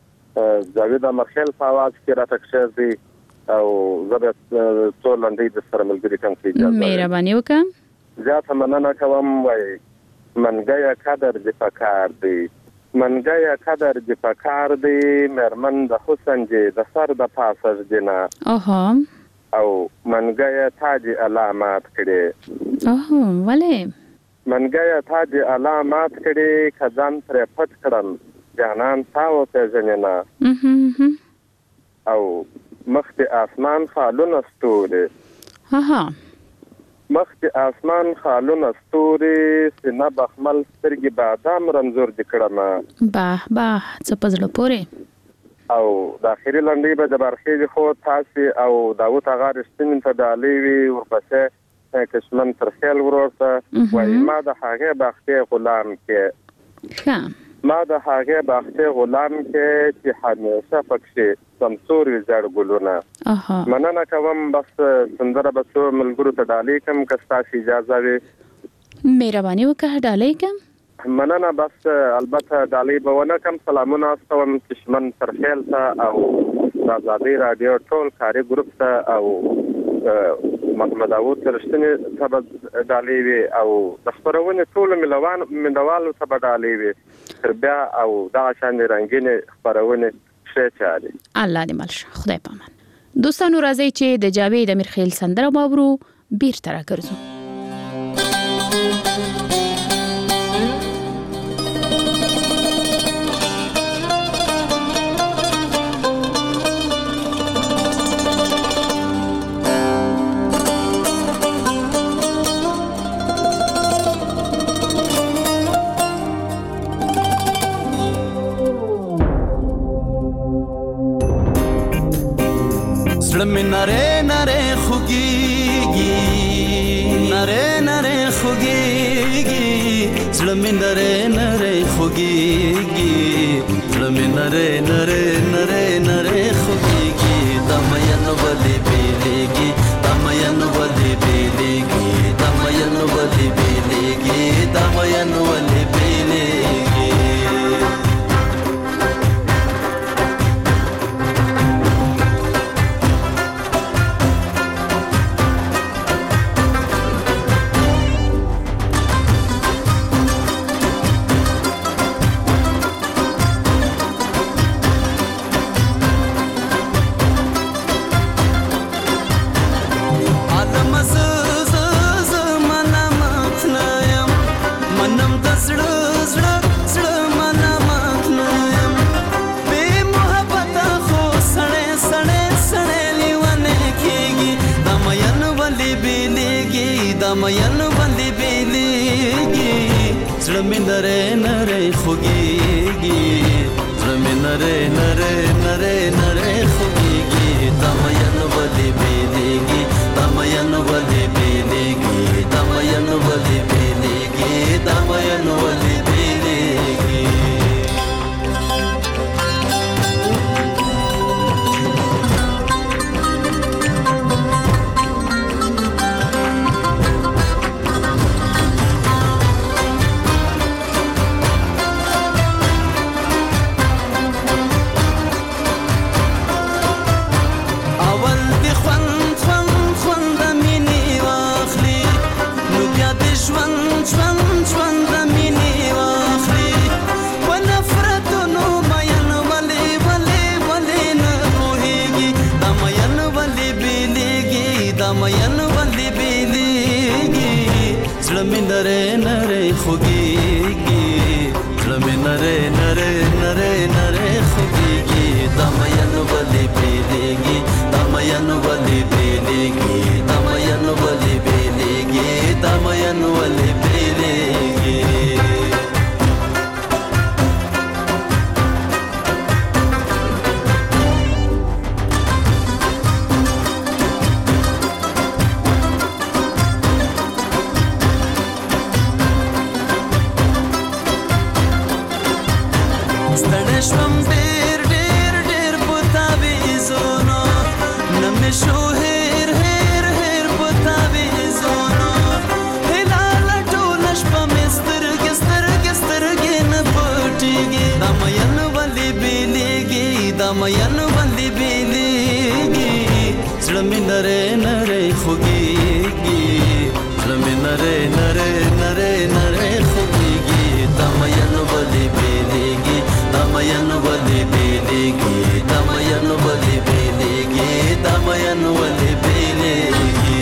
جاوید امرخیل په आवाज کې راټکشه دي او زبر ټول لاندې د سره ملګری کوم کې اجازه. مهرباني وکړه. زیاته مننه کوم. وای منګیا قدر د پکار دی منګیا قدر د پکار دی مرمن د حسن دې د سر د پاسر دینا اوه او منګیا تاج علامات کړي. اوه ولې منګیا تاج علامات کړي خزان پر پټ کړم جانان تاو په ځنینا او مخت آسمان خالون استوره. ها مخت آسمان خالون استوره سینه بخمل سترګي بادام رمزور دکړم. باه باه څه پزړه پوره او د اخیری لنډي به د برخې خو تاسو او داوود هغه رښتین ته دالي وی ورپسې کشمن تر خیل ورورته وای ما د هغه بختي غلام کې ښه ما د هغه بختي غلام کې چې همیشه پکې سمسور زړ ګلونه. اها مننه کوم. بس سندره بسو ملګرو ته ډالۍ کوم که تاسو اجازه وي. مهرباني وکړه ډالۍ کوم. مننه. بس البته ډالۍ به ونه کوم. سلامونه استوم کشمن تر خیل ته او د آزادي رادیو ټول کاري ګروپ ته او محمد داوود ترشتنی ته ډالۍ وي او د خبرونه ټول ملوان مندوالو ته ډالۍ وي تر بیا او دا شان رنگینه خبرونه شچاري. الله دې ملشه. خدای پامان. دوستانو راځي چې د جاوید امیرخیل سندره باورو بیرته راګرځو. زړه نره نره خوږيږي نره نره خوږيږي زړه نره نره خوږيږي زړه نره نره نره نره خوږیږي د مینو ولې بیلیږي د مینو ولې بیلیږي د مینو ولې بیلیږي د مینو ولې بیلیږي مینو باندې بیلیږي زړه مې نره نره خوږیږي زړه مې نره نره نره نره خوږیږي د مینو باندې بیلیږي د مینو باندې بیلیږي د مینو باندې بیلیږي د مینو باندې بیلیږي نره نره خوږیږي زړه مې نره نره نره نره خوږیږي د مینو ولې بیلیږي د مینو ولې بیلیږي د مینو ولې بیلیږي د مینو ولې بیلیږي شوم ډېر ډېر ډېر پتا ویزونو نمې شو هېر هېر هېر پتا ویزونو هلال ټول شپه مې سترګې سترګې سترګې نه پټېږي د مینو ولې بیلیږي د مینو ولې بیلیږي زړه مې نره نره خوږیږي زړه مې نره نره نره نره خوږیږي د مینو ولې بیلیږي د مینو ولې بیلیږي د مینو ولې بیلیږي د مینو ولې بیلیږي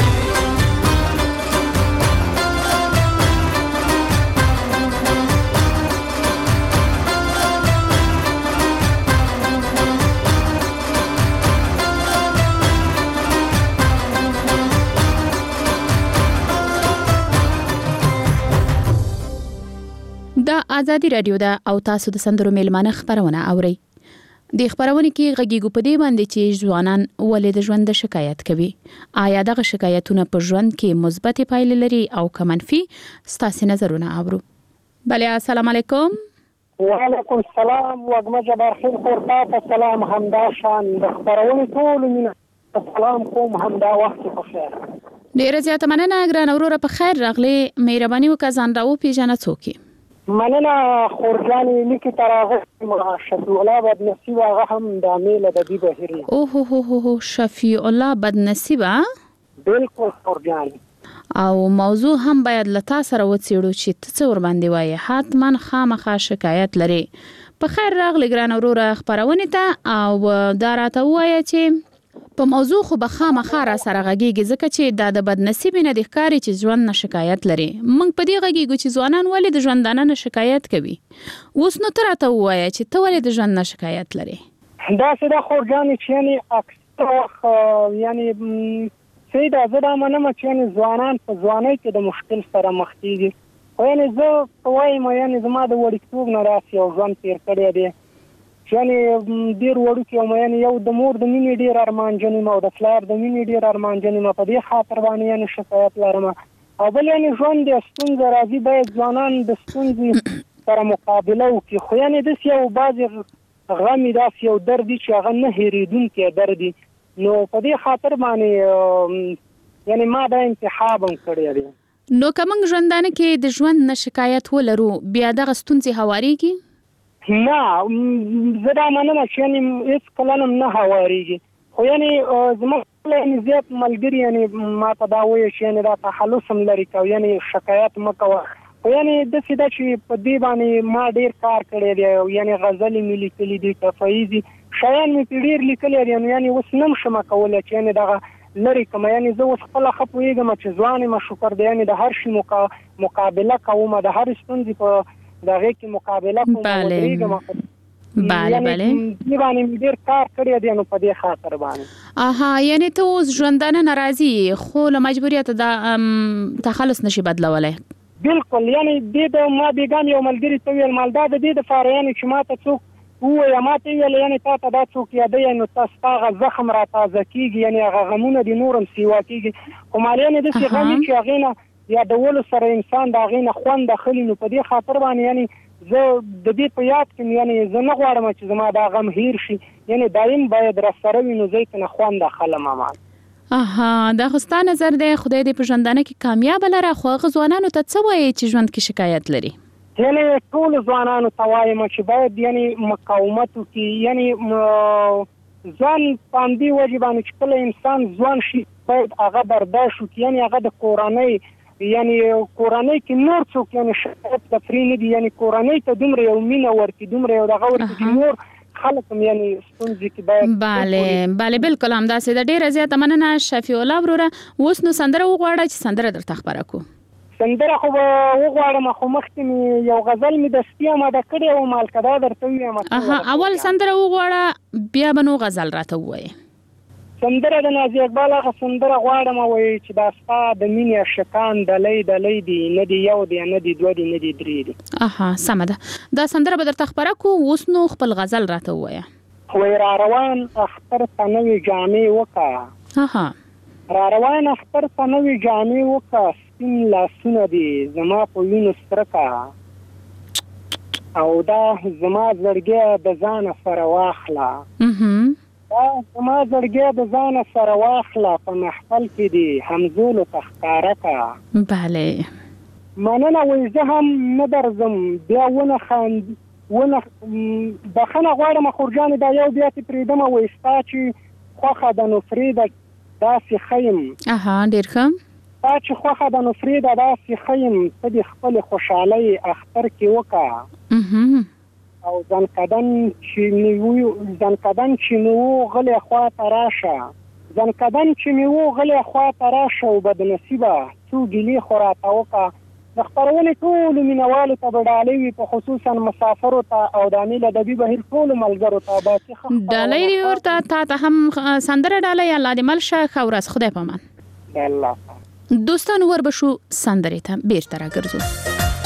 د ازادي رادیو دا او تاسو د سندرو میلمانه خبرونه اوري د خبرونه کې غږیږو په دې باندې چې ځوانان ولې د ژوند د شکایت کوي آیا دغه شکایتونه په ژوند کې مثبت پایلې لري او که منفي ستاسو نظرونه اورو بله السلام علیکم وعلیکم السلام وګما جبار خیر خورتا سلام همدا شان د خبرونه ټول مینه سلام کوم همدا وخت په خیر ډیره زیاته مننه ګران وروره په خیر راغلی مهرباني وکړه ځان راو پیژنه څوک مننه خورجانې لیکي تراغه شفیع الله بدنصیب هغه هم د میله د دې بهري او هو هو هو شفیع الله بدنصیب بالکل خورجانې او موضوع هم باید لتا سره وڅېړو چې ته څه ور باندې وایې حتما خامخا شکایت لري په خیر راغلی ګران وروره خبرونه ته او دا راته وایه چې په موضوع خو به خامخا را سره غږیږي ځکه چې دا د بدنصیب نه د ښکاري چې ژوند نه شکایت لري موږ په دې غږیږو چې ځوانان ولې د ژوندانه نه شکایت کوي اوس نو ته راته ووایه چې ته ولې د ژوند نه شکایت لري داسې ده خورجانې چې یعنې اکثر وخت یعنې څه ده زه دا منمه چې یعنې ځوانان په ځوانۍ کې د مشکل سره مخ کېږي خو یعنې زه وایم یعنې زما د وړکتوب نه راسي یو ژوند تېر کړی دی یعنی ډیر وړوکی یم یعنی یو د مور د مینې ډیر ارمانجن یم او د پلار د مینې ډیر ارمانجن یم په دې خاطر باندې یعنی شکایت لرم او بل یعنی ژوند د ستونزې راځي باید ځوانان د ستونزې سره مقابله وکړي خو یعنی داسې یو بعضې غم داسې یو درد دی چې هغه نه هېرېدونکی درد دی. نو په دې خاطر باندې یعنی ما دا انتخاب هم کړی دی. نو که موږ ژوندانه کې د ژوند نه شکایت ولرو بیا دغه ستونزې هوارېږي؟ نه زه دا منم چې یعنې هېڅ کله هم نه هوارېږي. خو یعنې زموږ یعنې زیات ملګري یعنې ما ته دا وایي چې یعنې دا تخلص هم لرې کوه یعنې شکایت مه کوه. خو یعنې داسې ده چې په دې باندې ما ډېر کار کړی دی. یعنې غزلې مې لیکلي دي، تفایضي شیان مې پرې ډېر لیکلي دي. نو یعنې اوس نه م شم کولی چې یعنې دغه لرې کړم. یعنې زه اوس خپله ښه پوهېږم چې ځوان یم، شکر دی، یعنې د هر شي مقا... مقابله کوم، د هرې ستونزې په د هغې کې مقابله کوم، ودرېږم. بله بله دې باندې مې ډېر کار کړی دی نو په دې خاطر باندې. آها یعنې ته اوس ژوندانه ناراضي یې خو له مجبوریته دا تخلص نشي بدلولی؟ بالکل. یعنې دې د ما بېګام یو ملګري ته ویل مال دا د دې دپاره یعنې چې ما ته څوک ووایه، ما ته ویل یعنې تا ته دا څوک یادوي نو تا ستا هغه زخم را تازه کېږي، یعنې هغه غمونه دې نور هم سیوا کېږي. خو مال یعنې داسې غم وي چې هغې نه یادولو سره انسان د هغې نه خوند اخلي. نو په دې خاطر باندې یعنې زه د دې په یاد کې یعنې زه نه غواړم چې زما دا غم هیر شي، یعنې دایم باید راسره وي نو زه یې نه خوند اخلم. امان اها دا خو ستا نظر دی. خدای دې په ژوندانه کې کامیابه لره. خو هغه ځوانانو ته څه وایي چې ژوند کې شکایت لري؟ یعنې ټولو ځوانانو ته وایم چې باید یعنې مقاومت وکړي. یعنې ځوان په همدې وجې باندې چې کله انسان ځوان شي باید هغه برداشت وکړي. یعنې هغه د کورنۍ یعنې کورنۍ کې نور څوک یعنې شکایت تفریح نه دي. یعنې کورنۍ ته دومره یو مینه ورکړي، دومره یو دغه ورکړي چې نور خلک هم یعنې ستونزې کې باید. بله بله بالکل همداسې ده. ډېره زیاته مننه شفیع الله وروره. اوس نو سندره وغواړه چې سندره درته خپره کړو. سندره خو به وغواړم، خو مخکې مې یو غزل مې دستي اماده کړی وم، هلکه دا درته ووایم. اها اول سندره وغواړه بیا به نو غزل راته ووایې. سندره د نازي اقبال هغه سندره غواړم وایي چې دا ستا د مینې عشقان دلی دلی دي، نه دي یو دی نه دي دوه دي نه دي درې دي. اها سمه ده. دا سندره به درته خپره کړو. اوس نو خپل غزل راته ووایه. وایي را روان اختر ته نوې جامې وکړه. اها را روان اختر ته نوې جامې وکړه، سپین لاسونه دي زما په وینو سرکه، او دا زما زړګی د ځانه سره واخله. دا زما زړګی د ځانه سره واخله، په محفل کې دي همزولو ته ښکاره که. بله مننه. وایي زه هم نه درځم بیا ونه خاند ونه بخښنه غواړم خورجانې دا یو بیا تې پرېږدمه. وایي ستا چې خوښه ده نو فرېده داسې ښه یم. اها ډېر ښه. ستا چې خوښه ده نو فرېده داسې ښه یم، ته دې خپلې خوشحالۍ اختر کې وکړه. او ځنکدن چې مې ځنکدن چې مې و غلی خواته راشه، ځنکدن چې مې و غلی خواته راشه، او بدنصیبه څو ګیلې خو راته وکړه. د خپرونې ټولو مینوالو ته به ډالۍ وي، په خصوصا مسافرو ته او د امیر ادبي بهیر ټولو ملګرو ته باقي ښه ډالۍ دې ورته تا ته هم سندره ډالۍ. الله دې مل شه. ښه ورځ. خدای پامان. الله دوستانو ور به شو سندرې ته بیرته راګرځو.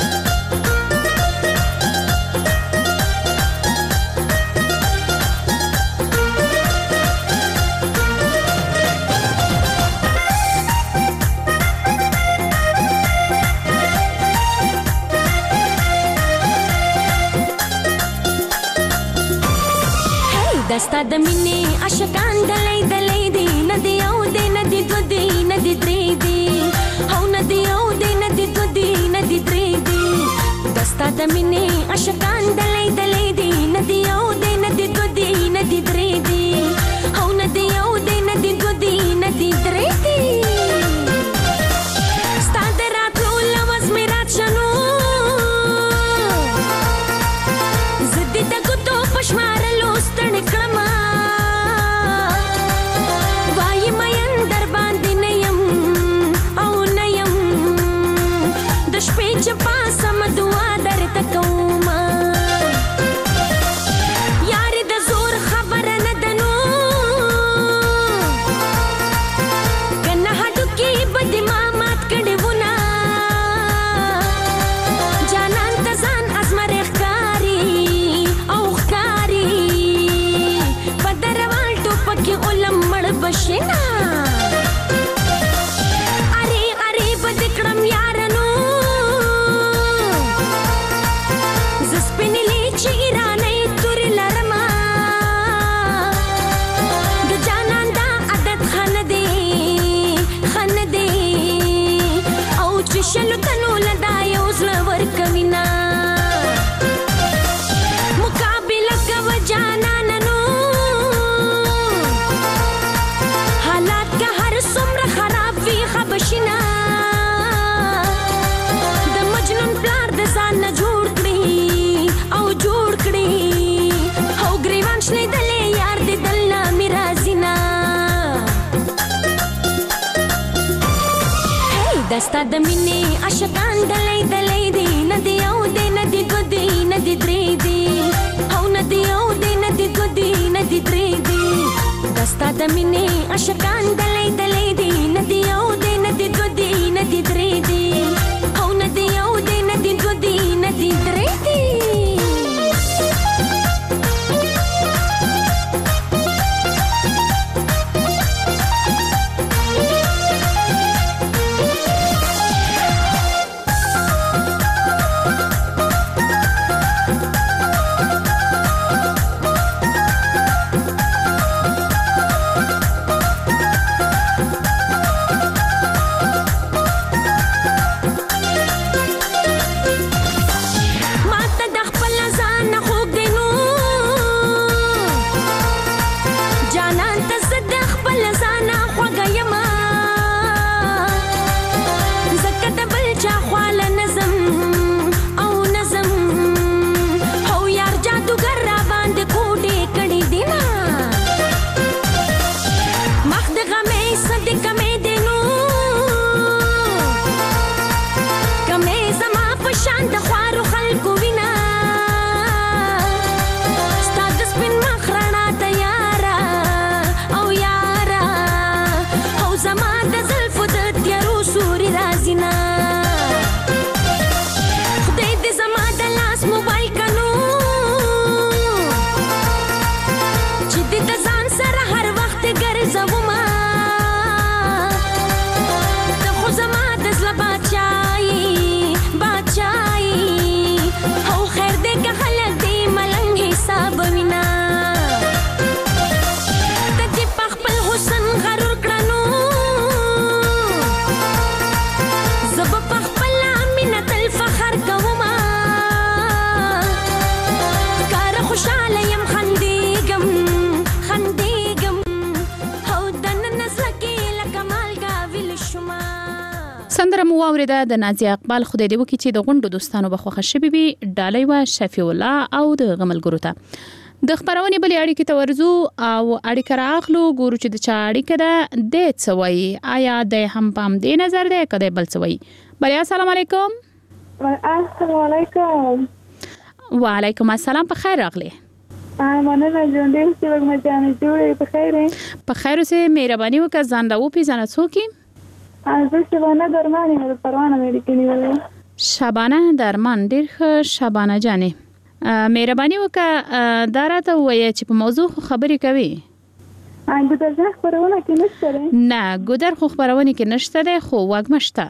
دستا د مینې عاشقان دلی دلی دی، نه دی یو دی نه دی دو دی نه دی درې دی، او نه دی یو دی نه دی دو دی نه دی درې دی. دستا د مینې عاشقان دلی دلی دی، نه دی یو دی نه دی دو دی نه دی درې دی، او نه دی یو دی نه دی دو دی نه دی درې دی. ستا د راتلو لوز مې رات شنو، زه دې د ګوتو په شمارلو ستړې کړم. وايي مین در باندې نه یم، شلو تنو لدا یو زړه ورکوینا مقابله کوه جانانه نو حالات که هر څومره خراب وي خبشینا د مجنون پلار د ځان نه جوړ کړي او جوړ کړي او ګریوان شلیدلې یار دې دل نه مې راځي نه دستا د مینې عاشقان دلې دلې دي ندی او دې ندی ګدي ندی درې دي او ندی او دې ندی ګدي ندی درې دي دستا د مینې عاشقان دلې دلې دي ندی او دې ندی ګدي ندی درې دي او ندی او دې ندی ګدي ندی درې دي سندره مو واوریده د نازیه اقبال خدای دې وکړي چې د غونډو دوستانو به خوښه شوي وي ډالۍ وه شفیع الله او د غملګرو ته د خپرونې بلې اړیکې ته ورځو او اړیکه رااخلو ګورو چې د چا اړیکه ده دی څه وایي آیا دی هم په همدې نظر دی که دی بل څه وایي بلیا السلام علیکم السلام علیکم وعلیکم السلام په خیر راغلی مننه ژوندۍ اوسې وږمه جانې جوړې په خیر یې په خیر اوسې مهرباني وکړه ځان راوپېژنه څوک یې زه شبانه درمان یم د پروانه مې لیکنې ولې شبانه درمان ډېر ښه شبانه جانې مهرباني وکړه دا راته ووایه چې په موضوع خو خبرې کوي ګودر جان خپرونه کې نشته دی نه ګودر خو خپرونې کې نشته دی خو وږمه شته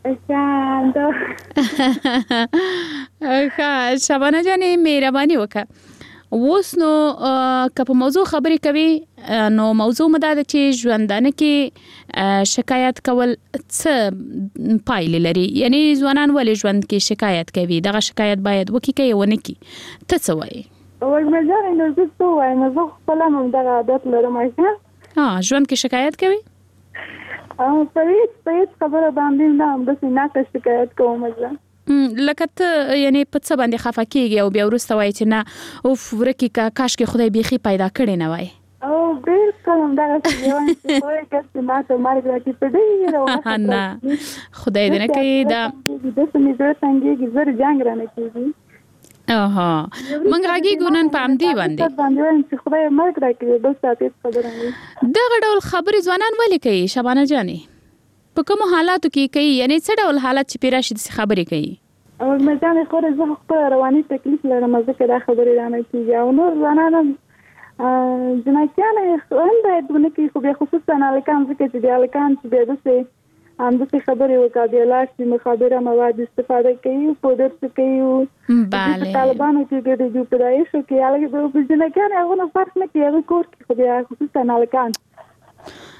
ښه شبانه جانې مهرباني وکړه اوس نو که په موضوع خبرې کوي نو موضوع مو دا ده چې ژوندانه کې شکایت کول څه پایلې لري یعنی ځوانان ولې ژوند کې شکایت کوي دغه شکایت باید وکړي که یې ونه کړي ته څه وایې وږمه جانې نو زه څه ووایم زه خپله هم همدغه عادت لرم ژوند کې شکایت کوي په هېڅ په هېڅ خبره باندې نه همداسې ناقص شکایت کوم زه لکه ته یعنی په څه باندې خفه کېږي او بیا وروسته وایي چې نه اوف ورکې که کاشکې خدای بیخي پیدا کړې نه وای او بالکل همدغسې بیا وایم چې خدای کاشکې ماته مرګ راکړي په ډېره وخت نه خدای دې نه کوي دا داسې مې زړه تنګېږي زر جنګ رانه کېږي اها موږ غږیږو نن په همدې باندې وایم چې خدای مرګ راکړي بل څه هېڅ خبره نه دغه ډول خبرې ځوانان ولې کوي شبانه جانې په کومو حالاتو کې کوي یعنی څه ډول حالت چې پې راشي داسې خبرې کوي وږمه جانې خو زه خپله رواني تکلیف لرم ځکه دا خبرې رانه کېږي او نور ځوانان هم جنایتیان هم باید ونه کړي خو بیا خصوصا هلکان ځکه چې بیا هلکان چې بیا داسې همداسې خبرې وکړه بیا لاړ شي مخابره مواد استفاده کوي پودر څه کوي په طالبانو کې ګډېږي په داعشو کې جنایتیان هغونه فرق نه کوي هغه کور کې خو بیا خصوصا هلکان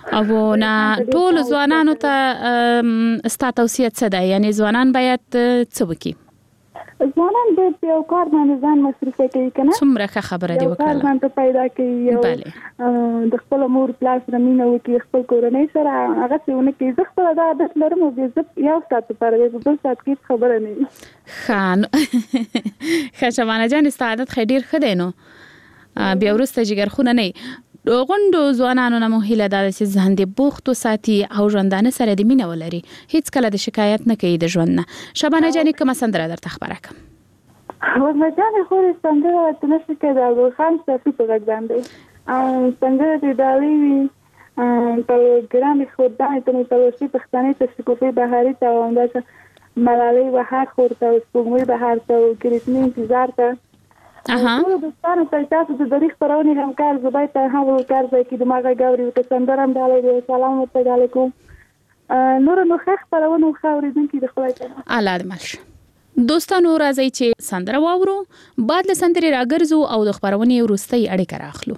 او نه ټول ځوانانو ته ستا توصیه څه ده؟ یعنی ځوانان باید څه وکړي؟ ځوانان باید یو کار باندې ځان مصرف کړي کنه. څومره ښه خبره دی وکړه. یو کار باندې پیدا کړي، یو د خپل مور پلاس سره مینه وکړي، خپل کورنۍ سره هغه څه ونه کړي. زه خپل دا عادت لرم او زه یو ساعت پر دې بل ساعت کې خبره نه خان ښه شمانه جان ستا عادت خیر ښه دی نو بیا ورسته جګر خونه نه غوندو ځوانانو نه مو هیله ده چې ځان دې بوخت وساتي او ژوندانه سره د مینه ولري، هیڅ کله د شکایت نه کوي د ژوند نه. شبانه جانې کومه سندره درته خبره کړم؟ ورنه جانې خو دې سندره ته نه شي کېدای، ګلخان صافي په غږ باندې سندره دې ډالۍ وي په ګرامې خودانې ته مې تلوشي پښتنې ته شکوفې بهاري ته او همداسې ملالۍ بهار خور ته او سپوږمۍ بهار ته او کرسمي انتظار ته اها ټول دوستانو ته تاسو د دریخ پرونی همکار زبای ته هم ورکار ځای کې دماغه ګوري ته سندرم ډالې سلام ورته علیکم نور نو خخ پرونه خوري دن کې د خدای ته اعلی مش دوستانو راځي چې سندره واورو، بعد له سندرې راګرځو او د خبرونې وروستۍ اړیکه راخلو.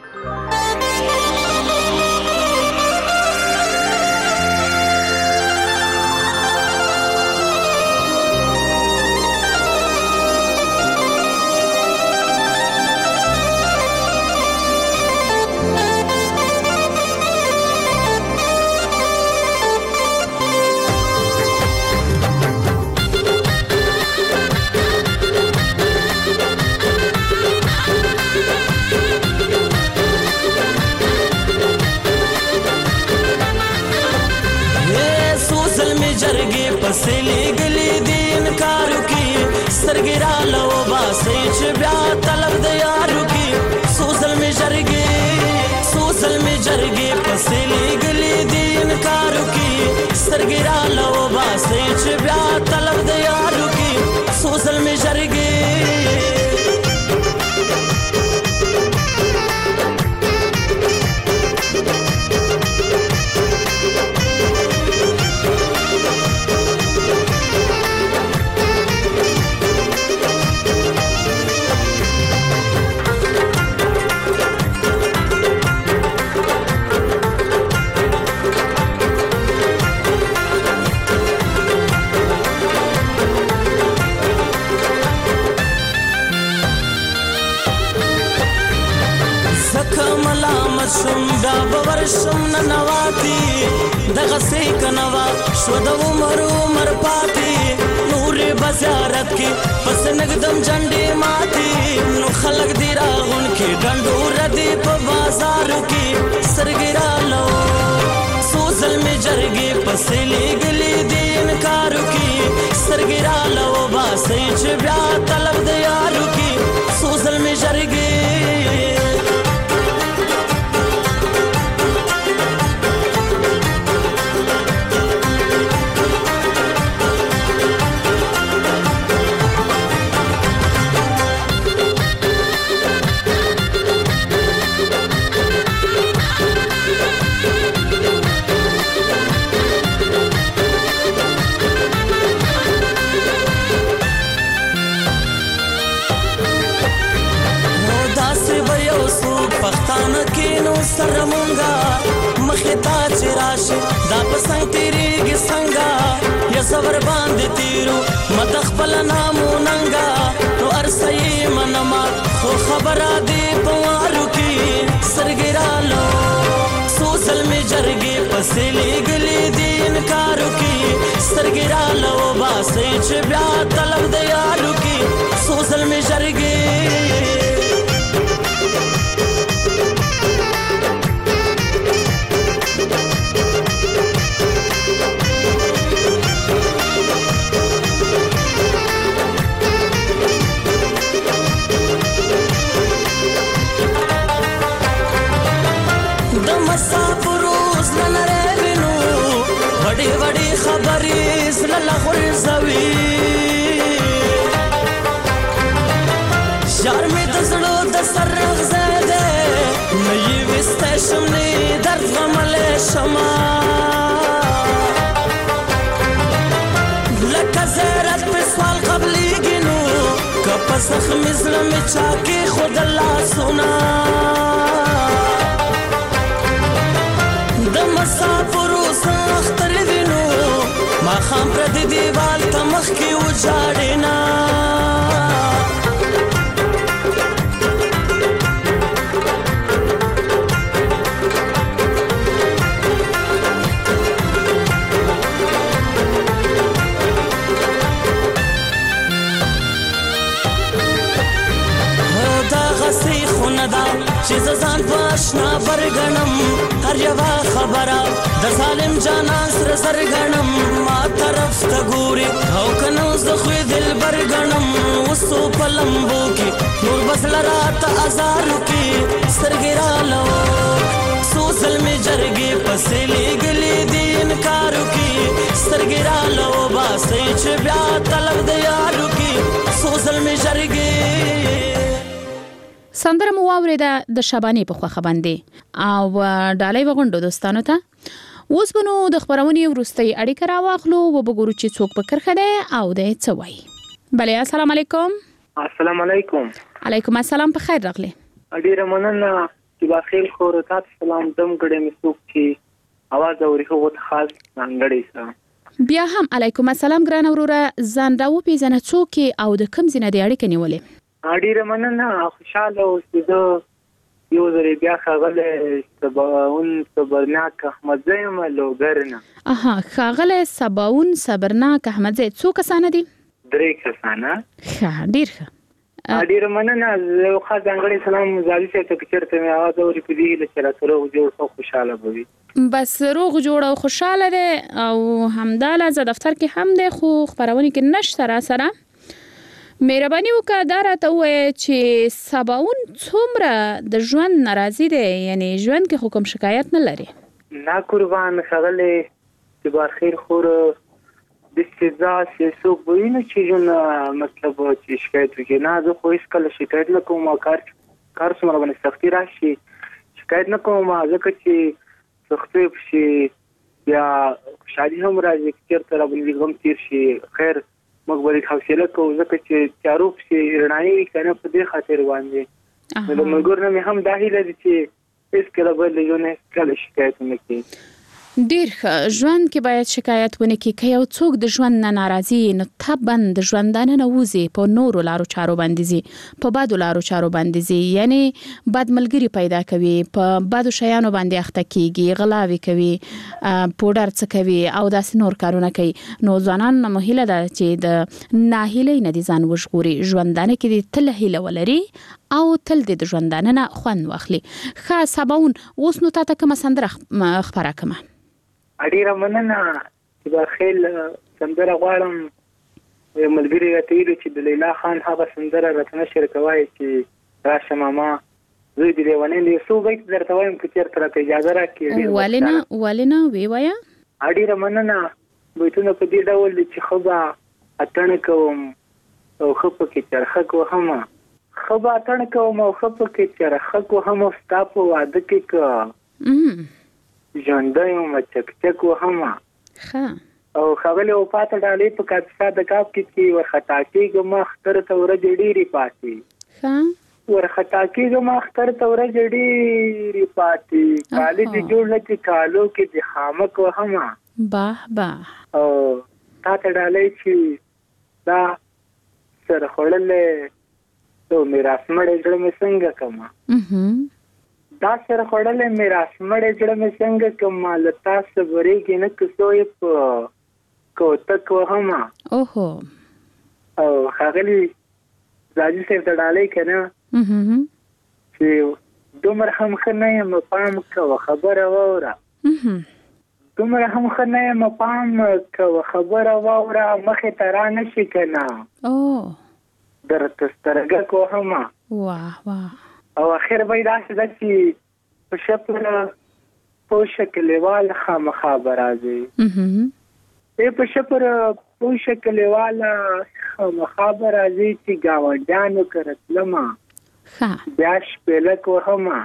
پسلی گلی دین کارو کی سترګې را لو باسي چې بیا طلب د یارو کی سوزل می جرګې سوزل می جرګې پسلی گلی دین کارو کی سترګې را لو باسي چې بیا طلب د یارو کی سوزل می جرګې شم دا باور شم ننواتی دغه سې کنوا شو د عمر عمر پاتې نور بازارت کې پس نګدم جنډې ماتي نو خلق دی راغون کې ډنډور دی په بازار کې سرګرا لو سوزل می جرګې پس لګلې دین کارو کې سرګرا لو باسي چې بیا طلب د یارو کې سوزل می جرګې پښتانه کې نو سره مونږه مخې ته چې راشي دا پسنګ تیریږي څنګه یا صبر باندې تیرو مد خپل نامو ننګا نو ارسي منما خو خبره دی په وارو کې سرګرالو سوزل می جرګې پسې لګلې دین کارو کې سرګرالو باسي چې بیا طلب د یارو کې سوزل می جرګې مسافروز لنرینو وڑی وڑی خبریز للغرزوی شار می دزلو دسر رغزده نئی وستشم نی درد غمل شما لکه زیرت پر سوال قبلی گنو کپس خمیزلم چاکی خود اللہ سنا د مسافر سختر وینو ما خام پر دی دیوال تمخ کی وجاړینا چې ځان پښنا برګنم هر یو خبره د ظالم جانان سره سرګنم ما طرف ته ګوري او کنه زه خو دل برګنم وسو پلمبو کې نور بس لرات ازار کې سرګرا لو سو ظلم جرګي پسې لګلې دي انکار کې سرګرا لو باسي چې بیا طلب د یارو کې سو ظلم جرګي سندره مو واوریده د شبانه په خوخه باندې او ډالۍ وغونډو دوستانو ته اوس بنو د خبرونې ورستۍ اړیکه راواخلو او وګورو چې څوک په کرخه ده او د څه وایي. بله السلام علیکم. السلام علیکم. علیکم السلام په خیر راغلی. ډیره مننه چې باخیل خو تاسو سلام دم کړه مې څوک چې आवाज اوري خو ته خاص ننګړې سره بیا هم علیکم السلام ګران وروره ځان راو پیژنه څوک او د کوم ځای د اړیکه نیولې. ډیره مننه خوشاله اوسېدو یو ځل بیا خغله سباون صبرناک احمد زیم لوګرنا اها خغله سباون صبرناک احمد زې څو کسانه دي؟ درې کسانه. ښه ډیر ښه ډیره مننه یو خاص ځانګړی سلام زالي شه ته چیرته مې आवाज اوري په دې لچره سره جوړ خوشاله بوي بس روغ جوړ او خوشاله ده او همداله ز دفتر کې هم ده خو خبرونه کې نشته را سره مهرباني وکړه دا راته ووایه چې سباون څومره د ژوند ناراضي دی یعنی ژوند کې حکم شکایت نه لري. نه قربان خغله چې بارخیر خور د سزا څه ویني چې جون مطلب چې شکایت وکړي نه زه خو هیڅ کله شکایت نه کوم کار کار څومره باندې سختي راشي شکایت نه کوم ځکه چې سختي شي یا شادي هم راځي چې تر باندې کوم تیر شي خیر مګوري حوصله کوو ځکه چې چاروپ شي رڼایي کنه په دې خاطر باندې نو موږ نه هم داخله دي چې هیڅ کله بل یو نه کله شکایت نه کوي. ډیر ژوند کې باید شکایت ونه کړي که یو څوک د ژوند نه ناراضي نو طبعا د ژوندانه نه وځي په نورو لارو چارو باندې ځي په بدو لارو چارو باندې ځي یعنی بد ملګری پیدا کوي په بدو شیانو باندې اخته کیږي غلاوي کوي پوډر څه کوي او داسې نور کارونه کوي. نو ځوانان مهیله ده چې د ناهیلۍ نه دي ځان وژغوري ژوندانه کې دي تل هیله ولري او تل د ژوندانه نه خوند واخلي. ښه سباون اوس نو تاسو کوم سندره خبره کوم؟ اډیره مننه چې بخیل سندره غواړم ملګری راته ویلي چې د لیلا خان هغه سندره راته نشر کوي چې راشه ماما زه دې لیونی دی څو بیت درته وایم که چېرته راته اجازه راکړي. ولې نه ولې نه وی وایه. اډیره مننه بیتونه په دې ډول دي چې ښه به اتڼ کوم او ښه پکې چرخه کوهم ښه به اتڼ کوم او ښه پکې چرخه کوهم ستا په واده کې که ژوندی یم چکچک وهم او ښاغلي وفات ډالۍ په کاپیسا د کاپ کې چې ورخطا کېږم اختر ته ورځې ډېرې پاتې ورخطا کېږم اختر ته ورځې ډېرې پاتې کالي دې جوړ نه چې کالو کې دې خامک وهم باه باه او تا ته ډالۍ چې دا سره خوړلې تو میراث مړی زړه مې څنګه کړمه دا سره خوړلې میراث مړی زړه مې څنګه کړمه له تا صبرېږي نه که څو یې په کوتک وهمه اوهو او ښاغلي زاجي صاحب ته ډالۍ که نه چې دومره هم ښه نه یم پام کوه خبره واوره دومره هم ښه نه یم پام کوه خبره واوره مخې ته را نه شي که نه درته سترګک وهمه واه واه او اخر به یې داسې ده چې په شپره پوشه کلیواله خامخا به راځي ای په شپره پوشه کلیواله خامخا به راځي چې ګاونډیانو کره تلمه بیا شپېلک وهمه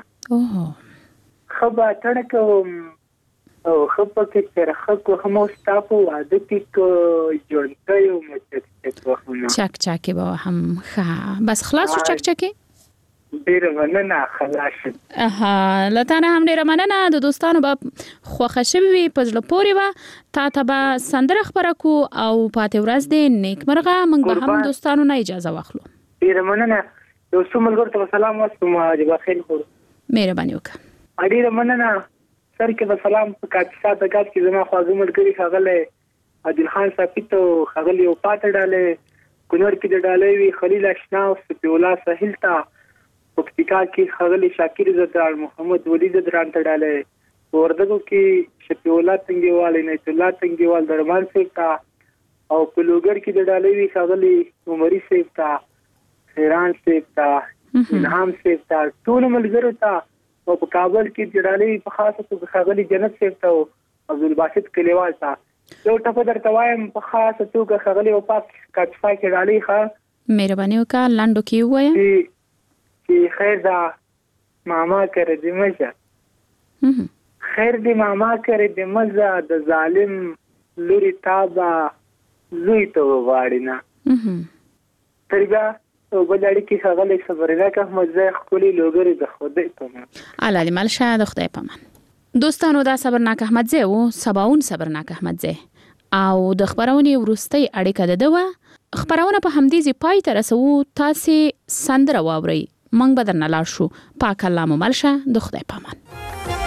ښه به اتڼ کوم او ښه پکې چرخک وهم او ستا په واده کې که ژوندی یم چکچک وهمه چکچکې به وهم ښه بس خلاص شو چکچکې ډیره مننه خلاص. اها لته هم ډیره مننه. د دوستانو به خوښه شوي وي په زړه پورې وه. تا ته به سندره خپره کو او پاتې ورځ دې نیکمرغه. موږ به هم دوستانو نه اجازه واخلو. ډیره مننه. یو څو ملګرو ته سلام واستم جبا خیر خور. مهرباني وکړه. ډیره مننه. سر کې به سلام په کاپیسا د ګاز کې زما خواږه ملګري ښاغلی عادل خان صافي ته، ښاغلي وفات ډالې کونړ کې د ډالۍ وی خلیل اشنا او سپي الله ساحل ته، پکتیکا کې ښاغلي شاکر زدران، محمد ولی زدران ته ډالۍ، وردګو کې شپي الله تنګیوال، نیت الله تنګیوال درمان صاحب ته، او په لوګر کې د ډالۍ وی ښاغلي عمري صاحب ته، خیران صاحب ته، انعام صاحب ته، ټول ملګرو ته، او په کابل کې د ډالۍ په خاصه توګه ښاغلي جنت صاحب ته او عبدالباسط کلیوال ته. یو ټپه درته وایم په خاصه توګه ښاغلي وفات کاپیسا کې ډالۍ ښه. مهرباني وکړه لنډو کې ووایه. چې خیر دا ماما کرے د مزه، خیر دی ماما کرے د مزه، د ظالم لوري تابا زوی ته وغواړي نه. تر بیا او بل اړیکې ښاغلی صبرناک احمدزی ښکلي لوګرې د خدای په امان. الله دې مل شه د خدای په امان. دوستانو دا صبرناک احمدزی و، سباون صبرناک احمدزی، او د خبرونې وروستۍ اړیکه د ده وه. خبرونه په همدې ځای پای ته رسوو. تاسې سندره واورئ، موږ به درنه لاړ شو. پاک الله مو مل شه د خدای په امان.